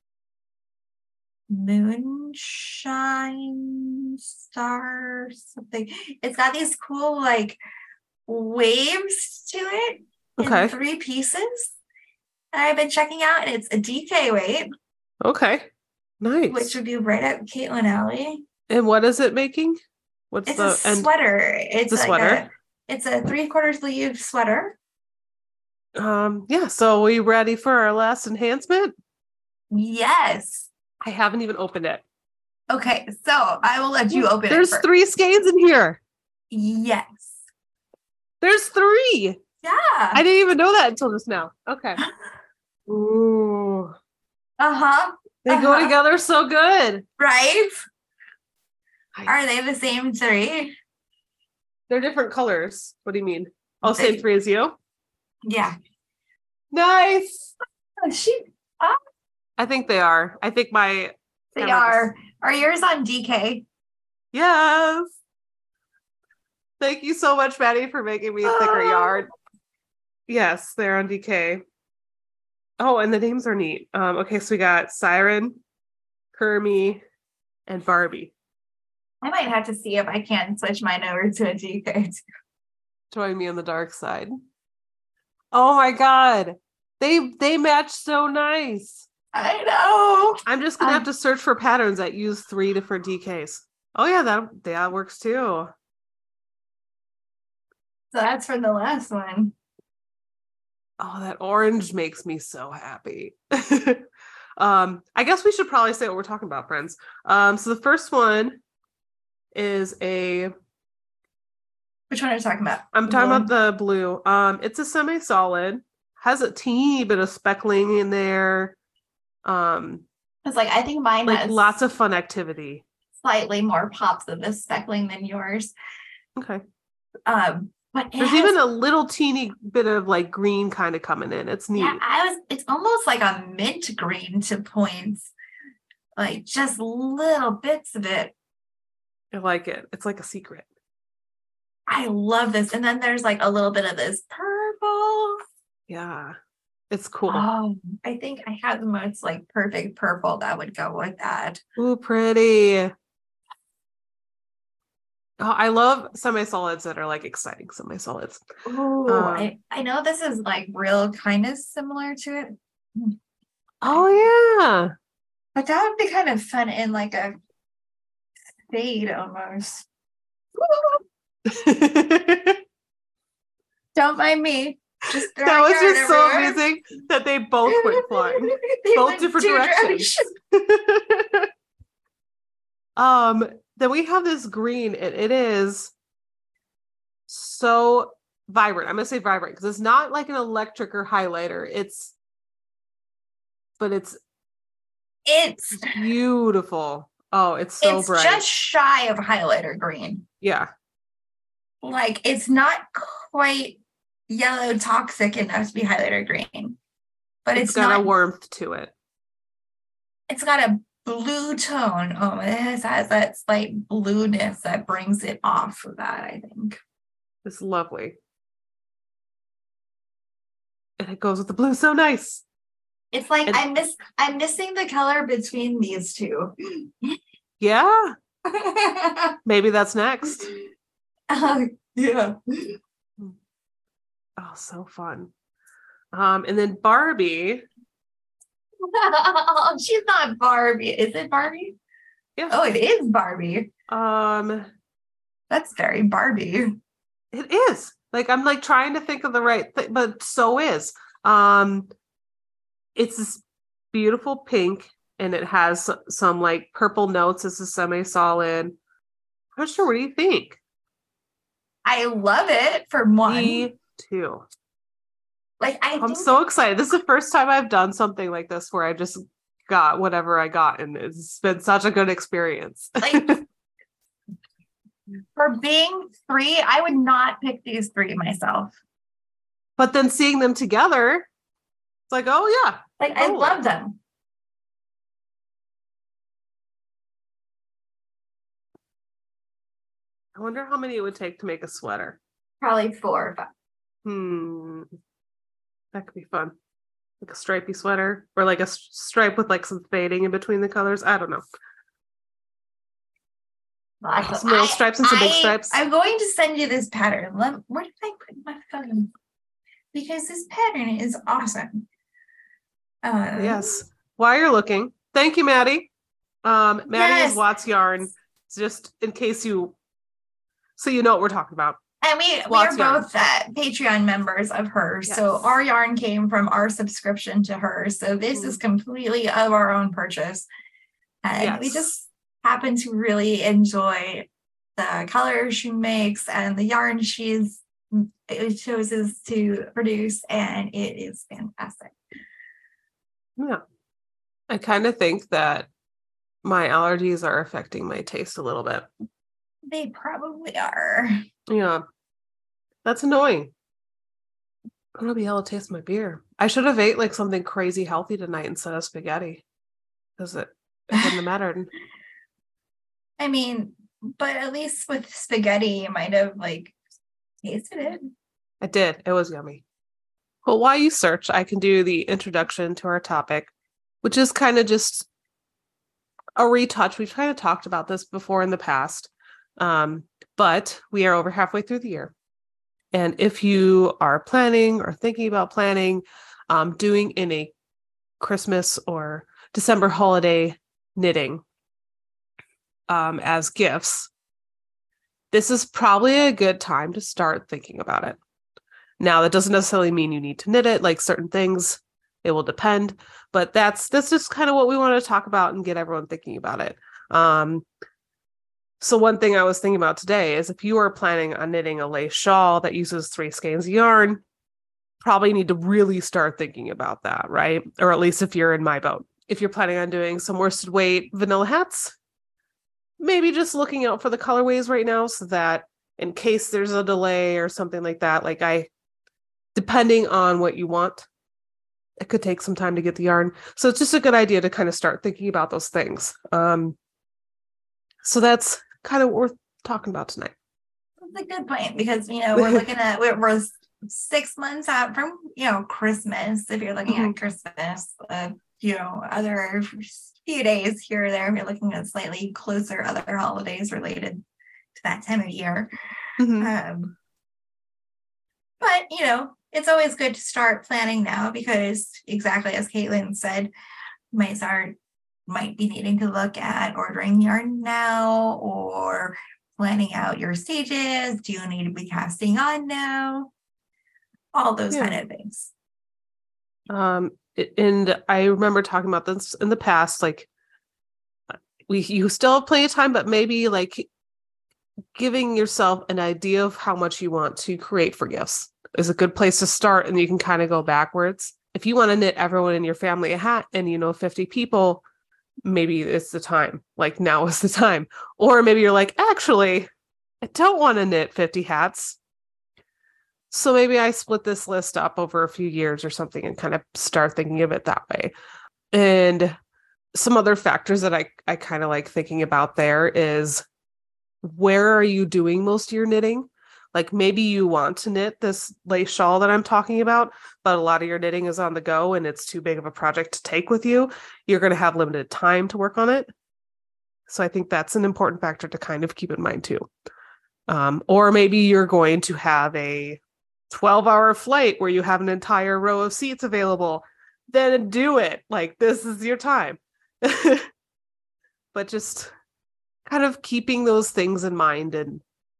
Moonshine Star something. It's got these cool like waves to it in 3 pieces that I've been checking out, and it's a DK weight. Okay. Nice. Which would be right up Caitlin alley. And what is it making? It's a sweater. It's a sweater. It's a 3/4 sleeve sweater. Yeah. So are we ready for our last enhancement? Yes. I haven't even opened it. Okay, so I will let you open it. There's 3 skeins in here. Yes. There's 3. Yeah. I didn't even know that until just now. Okay. Ooh. They go together so good. Right? Are they the same 3? They're different colors. What do you mean? Oh, same 3 as you? Yeah. Nice. Oh, I think they are. I think they are. Are yours on DK? Yes. Thank you so much, Maddie, for making me a thicker yarn. Yes, they're on DK. Oh, and the names are neat. Okay, so we got Siren, Kermie, and Barbie. I might have to see if I can switch mine over to a DK. Join me on the dark side. Oh my god. They match so nice. I know. I'm just gonna have to search for patterns that use 3 different DKs. Oh yeah, that works too. So that's from the last one. Oh, that orange makes me so happy. I guess we should probably say what we're talking about, friends. So the first one is which one are you talking about? I'm talking about the blue. It's a semi-solid, has a teeny bit of speckling in there. It's like, I think mine has lots of fun activity. Slightly more pops of the speckling than yours. Okay. But it There's has, even a little teeny bit of like green kind of coming in. It's neat. it's almost like a mint green to points, like just little bits of it. I like it. It's like a secret. I love this. And then there's like a little bit of this purple. Yeah, it's cool. Oh, I think I have the most like perfect purple that would go with that. Ooh, pretty. Oh, I love semi-solids that are like exciting semi-solids. Oh, I know this is like real kind of similar to it. Oh yeah. But that would be kind of fun in like a fade almost. Don't mind me. Just that was just so everywhere. amazing that they both went flying. Both different directions. Then we have this green, and it is so vibrant. I'm gonna say vibrant because it's not like an electric or highlighter. It's beautiful. Oh, it's so bright. It's just shy of highlighter green. Yeah. Like it's not quite yellow toxic enough to be highlighter green, but it's got not, a warmth to it. It's got a blue tone. Oh, it has that slight blueness that brings it off of that, I think. It's lovely. And it goes with the blue so nice. It's like I'm missing the color between these two. Yeah. Maybe that's next. Yeah. Oh, so fun. And then Barbie. She's not Barbie. Is it Barbie? Yeah. Oh, it is Barbie. That's very Barbie. It is. Like I'm like trying to think of the right thing, but so is. It's this beautiful pink, and it has some like purple notes as a semi-solid. I'm not sure. What do you think? I love it for one. Me too. Like I'm so excited. This is the first time I've done something like this where I just got whatever I got, and it's been such a good experience. Like for being 3, I would not pick these 3 myself. But then seeing them together, it's like, oh yeah. Like totally. I love them. I wonder how many it would take to make a sweater. Probably 4. That could be fun. Like a stripy sweater, or like a stripe with like some fading in between the colors. I don't know. Some little stripes and some big stripes. I'm going to send you this pattern. Where did I put my phone? Because this pattern is awesome. Yes. While you're looking, thank you, Maddie. Maddie is Watts Yarn. Just in case so you know what we're talking about. And we are both Patreon members of hers. Yes. So our yarn came from our subscription to her. So this is completely of our own purchase. And we just happen to really enjoy the colors she makes and the yarn she chooses to produce. And it is fantastic. Yeah. I kind of think that my allergies are affecting my taste a little bit. They probably are. Yeah. That's annoying. I'm gonna be able to taste my beer. I should have ate like something crazy healthy tonight instead of spaghetti. Because it wouldn't have mattered. I mean, but at least with spaghetti, you might have like tasted it. I did. It was yummy. Well, while you search, I can do the introduction to our topic, which is kind of just a retouch. We've kind of talked about this before in the past. But we are over halfway through the year. And if you are planning or thinking about planning, doing in a Christmas or December holiday knitting as gifts, this is probably a good time to start thinking about it. Now, that doesn't necessarily mean you need to knit it, like certain things, it will depend. But that's just kind of what we want to talk about and get everyone thinking about it. So one thing I was thinking about today is if you are planning on knitting a lace shawl that uses 3 skeins of yarn, probably need to really start thinking about that, right? Or at least if you're in my boat. If you're planning on doing some worsted weight vanilla hats, maybe just looking out for the colorways right now so that in case there's a delay or something like that. Like depending on what you want, it could take some time to get the yarn. So it's just a good idea to kind of start thinking about those things. So that's kind of what we're talking about tonight. That's a good point, because, we're looking at, we're 6 months out from, Christmas. If you're looking at Christmas, other few days here or there, if you're looking at slightly closer other holidays related to that time of year. But, it's always good to start planning now, because exactly as Caitlin said, might be needing to look at ordering yarn now, or planning out your stages. Do you need to be casting on now? All those kind of things. And I remember talking about this in the past, like you still have plenty of time, but maybe like giving yourself an idea of how much you want to create for gifts is a good place to start, and you can kind of go backwards. If you want to knit everyone in your family a hat and 50 people, maybe it's the time. Like now is the time. Or maybe you're like, actually, I don't want to knit 50 hats. So maybe I split this list up over a few years or something and kind of start thinking of it that way. And some other factors that I kind of like thinking about there is, where are you doing most of your knitting? Like maybe you want to knit this lace shawl that I'm talking about, but a lot of your knitting is on the go and it's too big of a project to take with you. You're going to have limited time to work on it. So I think that's an important factor to kind of keep in mind too. Or maybe you're going to have a 12-hour flight where you have an entire row of seats available. Then do it. Like this is your time. But just kind of keeping those things in mind. And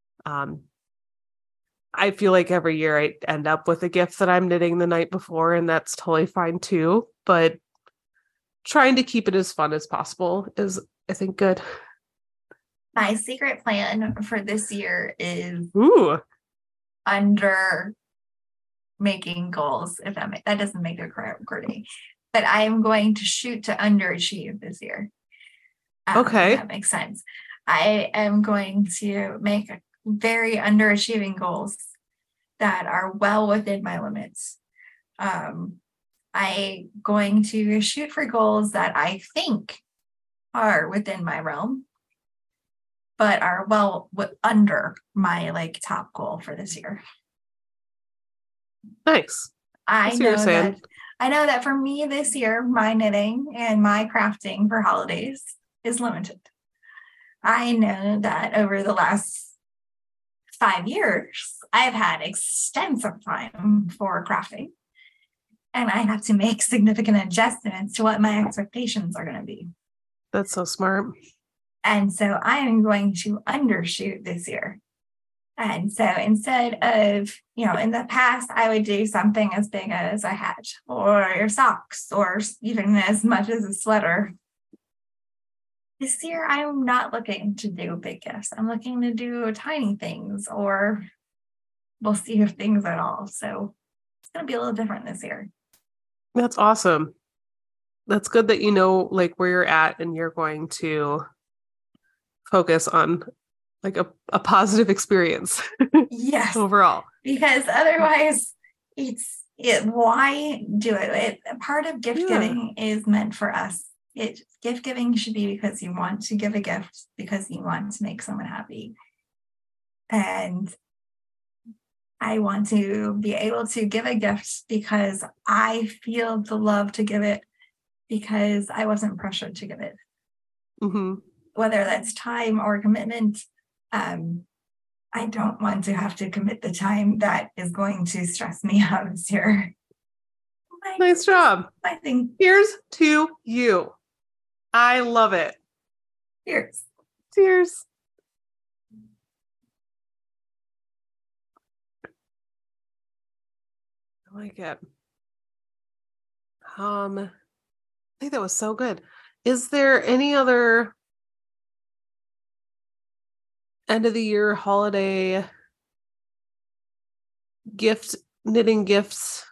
I feel like every year I end up with a gift that I'm knitting the night before, and that's totally fine too. But trying to keep it as fun as possible is, I think, good. My secret plan for this year is under making goals. If that doesn't make it correct, but I'm going to shoot to underachieve this year. Okay, if that makes sense. I am going to make very underachieving goals that are well within my limits. I'm going to shoot for goals that I think are within my realm, but are well under my top goal for this year. Nice. I know that for me this year, my knitting and my crafting for holidays is limited. I know that over the last 5 years, I've had extensive time for crafting, and I have to make significant adjustments to what my expectations are going to be. That's so smart. And so I am going to undershoot this year. And so instead of, in the past, I would do something as big as a hat or socks or even as much as a sweater. This year, I'm not looking to do big gifts. I'm looking to do tiny things, or we'll see if things at all. So it's going to be a little different this year. That's awesome. That's good that you know where you're at, and you're going to focus on a positive experience. Yes. Overall. Because otherwise why do it? Part of gift giving is meant for us. Gift giving should be because you want to give a gift, because you want to make someone happy. And I want to be able to give a gift because I feel the love to give it, because I wasn't pressured to give it. Mm-hmm. Whether that's time or commitment, I don't want to have to commit the time that is going to stress me out this year. Nice job. I think. Here's to you. I love it. Cheers. Cheers. I like it. I think that was so good. Is there any other end of the year holiday knitting gifts?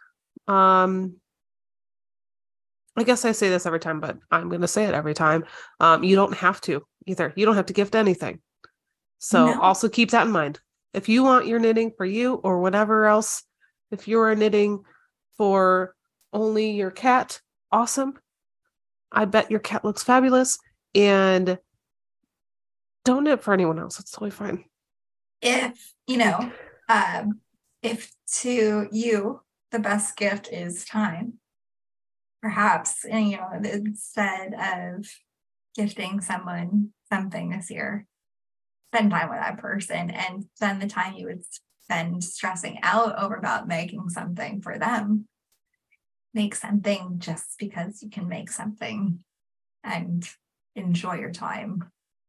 I guess I say this every time, but I'm going to say it every time. You don't have to either. You don't have to gift anything. So Also keep that in mind. If you want your knitting for you or whatever else, if you're knitting for only your cat, awesome. I bet your cat looks fabulous. And don't knit for anyone else. It's totally fine. If, if to you the best gift is time, perhaps, and instead of gifting someone something this year, spend time with that person and spend the time you would spend stressing out over about making something for them. Make something just because you can make something and enjoy your time.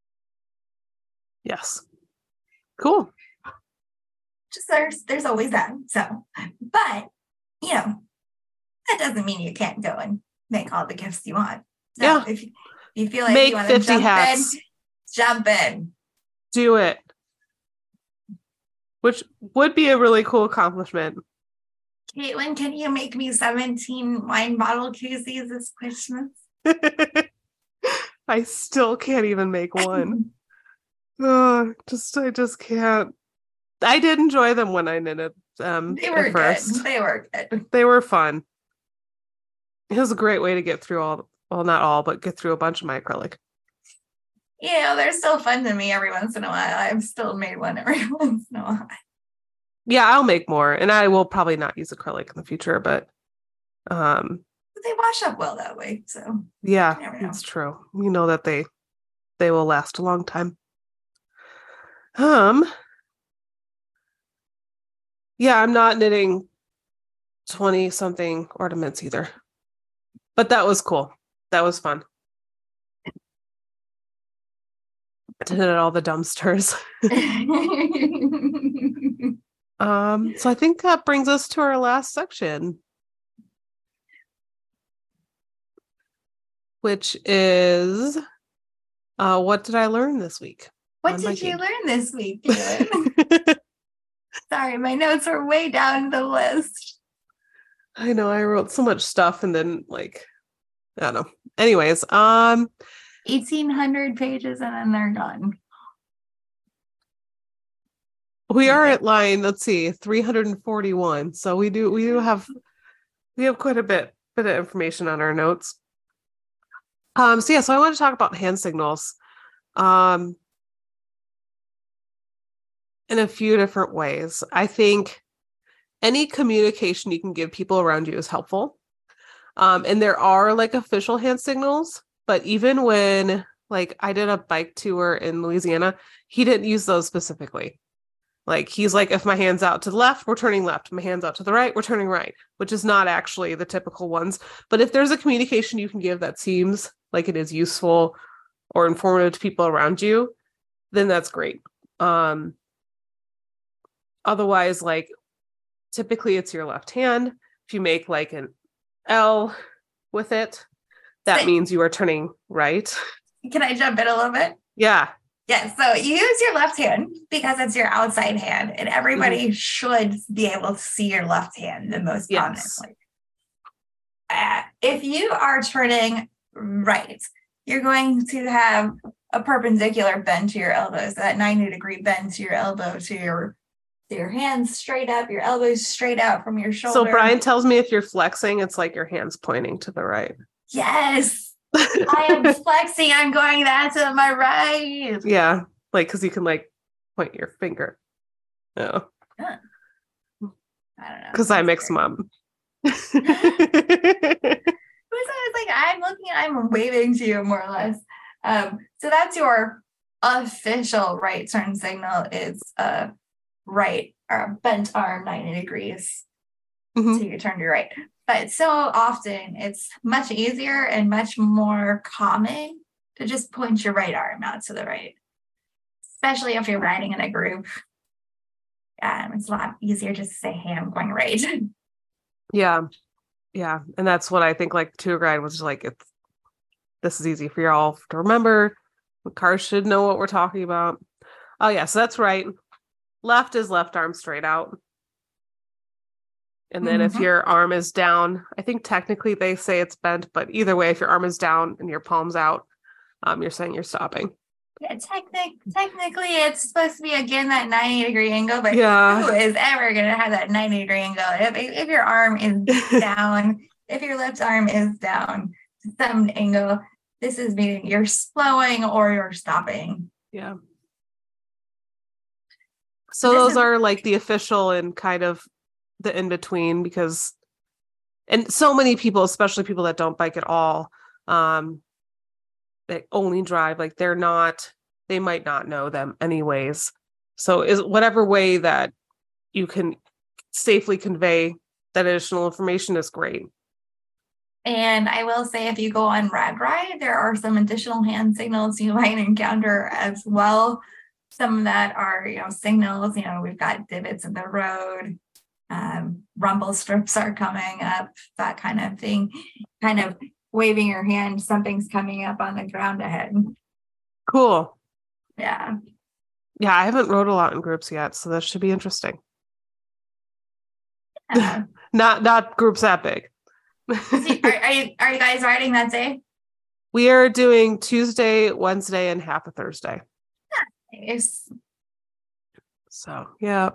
Yes. Cool. Just there's always that. So, but that doesn't mean you can't go and make all the gifts you want. So yeah. If you feel like make you want 50 to hats. Jump in. Do it. Which would be a really cool accomplishment. Caitlin, can you make me 17 wine bottle koozies this Christmas? I still can't even make one. I just can't. I did enjoy them when I knitted them. They were first. Good. They were good. They were fun. It was a great way to get through not all, but get through a bunch of my acrylic. They're still fun to me every once in a while. I've still made one every once in a while. Yeah, I'll make more, and I will probably not use acrylic in the future, but they wash up well that way. So yeah, it's true. You know that they will last a long time. Yeah, I'm not knitting 20 something ornaments either, but that was cool. That was fun. I did it at all the dumpsters. So I think that brings us to our last section, which is what did I learn this week? What did you learn this week, Sorry, my notes are way down the list. I know, I wrote so much stuff and then I don't know. Anyways, 1,800 pages and then they're gone. We are at line, let's see, 341. So we have quite a bit of information on our notes. So I want to talk about hand signals in a few different ways. I think any communication you can give people around you is helpful. And there are official hand signals, but even when I did a bike tour in Louisiana, he didn't use those specifically. He's if my hand's out to the left, we're turning left. My hand's out to the right, we're turning right, which is not actually the typical ones. But if there's a communication you can give that seems like it is useful or informative to people around you, then that's great. Otherwise, typically it's your left hand. If you make an L with it, that means you are turning right. Can I jump in a little bit? Yeah. Yeah, so you use your left hand because it's your outside hand, and everybody should be able to see your left hand the most prominently. If you are turning right, you're going to have a perpendicular bend to your elbows, that 90-degree bend to your elbow, to your hands straight up, your elbows straight out from your shoulder. So Brian tells me if you're flexing, it's your hand's pointing to the right. Yes. I am flexing. I'm going that to my right. Yeah, because you can point your finger. No. Huh. I don't know. Because I mix them up. I'm waving to you more or less. So that's your official right turn signal. Is right or bent arm 90 degrees. So you turn to your right. But so often it's much easier and much more common to just point your right arm out to the right, especially if you're riding in a group. It's a lot easier just to say, hey, I'm going right. Yeah. Yeah. And that's what I think tour guide was this is easy for you all to remember. The cars should know what we're talking about. Oh, yeah. So that's right. Left is left arm straight out. And then if your arm is down, I think technically they say it's bent, but either way, if your arm is down and your palm's out, you're saying you're stopping. Yeah, technically, it's supposed to be again that 90-degree angle, but Yeah. who is ever going to have that 90-degree angle? If your arm is down, if your left arm is down to some angle, this is meaning you're slowing or you're stopping. Yeah. So those are like the official and kind of the in between, because, and so many people, especially people that don't bike at all, they only drive, like they might not know them anyways. So is whatever way that you can safely convey that additional information is great. And I will say, if you go on RadRide, there are some additional hand signals you might encounter as well. Some of that are, signals, we've got divots in the road, rumble strips are coming up, that kind of thing, kind of waving your hand, something's coming up on the ground ahead. Cool. Yeah. Yeah, I haven't rode a lot in groups yet, so that should be interesting. Yeah. Not groups that big. Are you guys riding that day? We are doing Tuesday, Wednesday, and half a Thursday. Nice. So, yeah.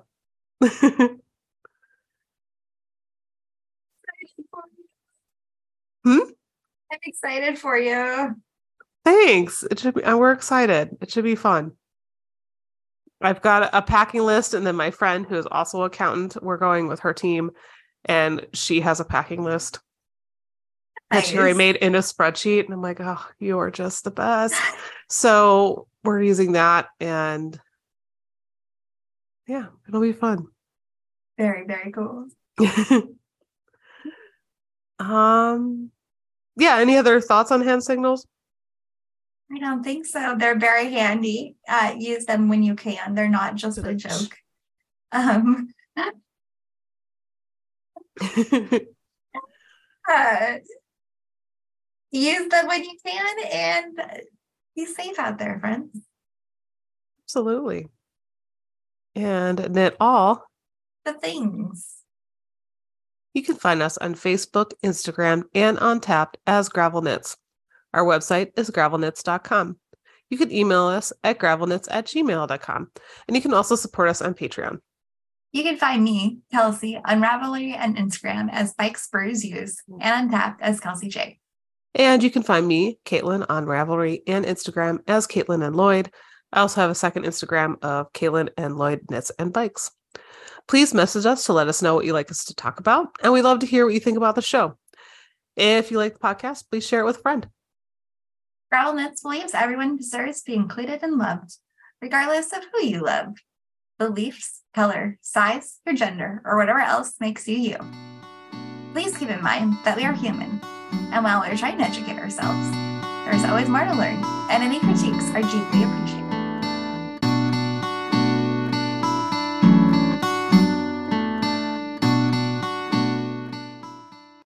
I'm excited for you. Thanks. It should be, we're excited. It should be fun. I've got a packing list, and then my friend, who is also an accountant, we're going with her team, and she has a packing list that she already made in a spreadsheet. And I'm like, oh, you are just the best. So we're using that, and yeah, it'll be fun. Very, very cool. Yeah, any other thoughts on hand signals? I don't think so. They're very handy. Use them when you can. They're not just a joke. Use them when you can, and be safe out there, friends. Absolutely. And knit all the things. You can find us on Facebook, Instagram, and on Tapped as Gravel Knits. Our website is gravelknits.com. You can email us at gravelknits@gmail.com. And you can also support us on Patreon. You can find me, Kelsey, on Ravelry and Instagram as Bike Spurs Use, and on Tapped as Kelsey J. And you can find me, Caitlin, on Ravelry and Instagram as Caitlin and Lloyd. I also have a second Instagram of Caitlin and Lloyd Knits and Bikes. Please message us to let us know what you'd like us to talk about, and we'd love to hear what you think about the show. If you like the podcast, please share it with a friend. Gravel Knits believes everyone deserves to be included and loved, regardless of who you love, beliefs, color, size, or gender, or whatever else makes you you. Please keep in mind that we are human, and while we're trying to educate ourselves, there's always more to learn, and any critiques are deeply appreciated.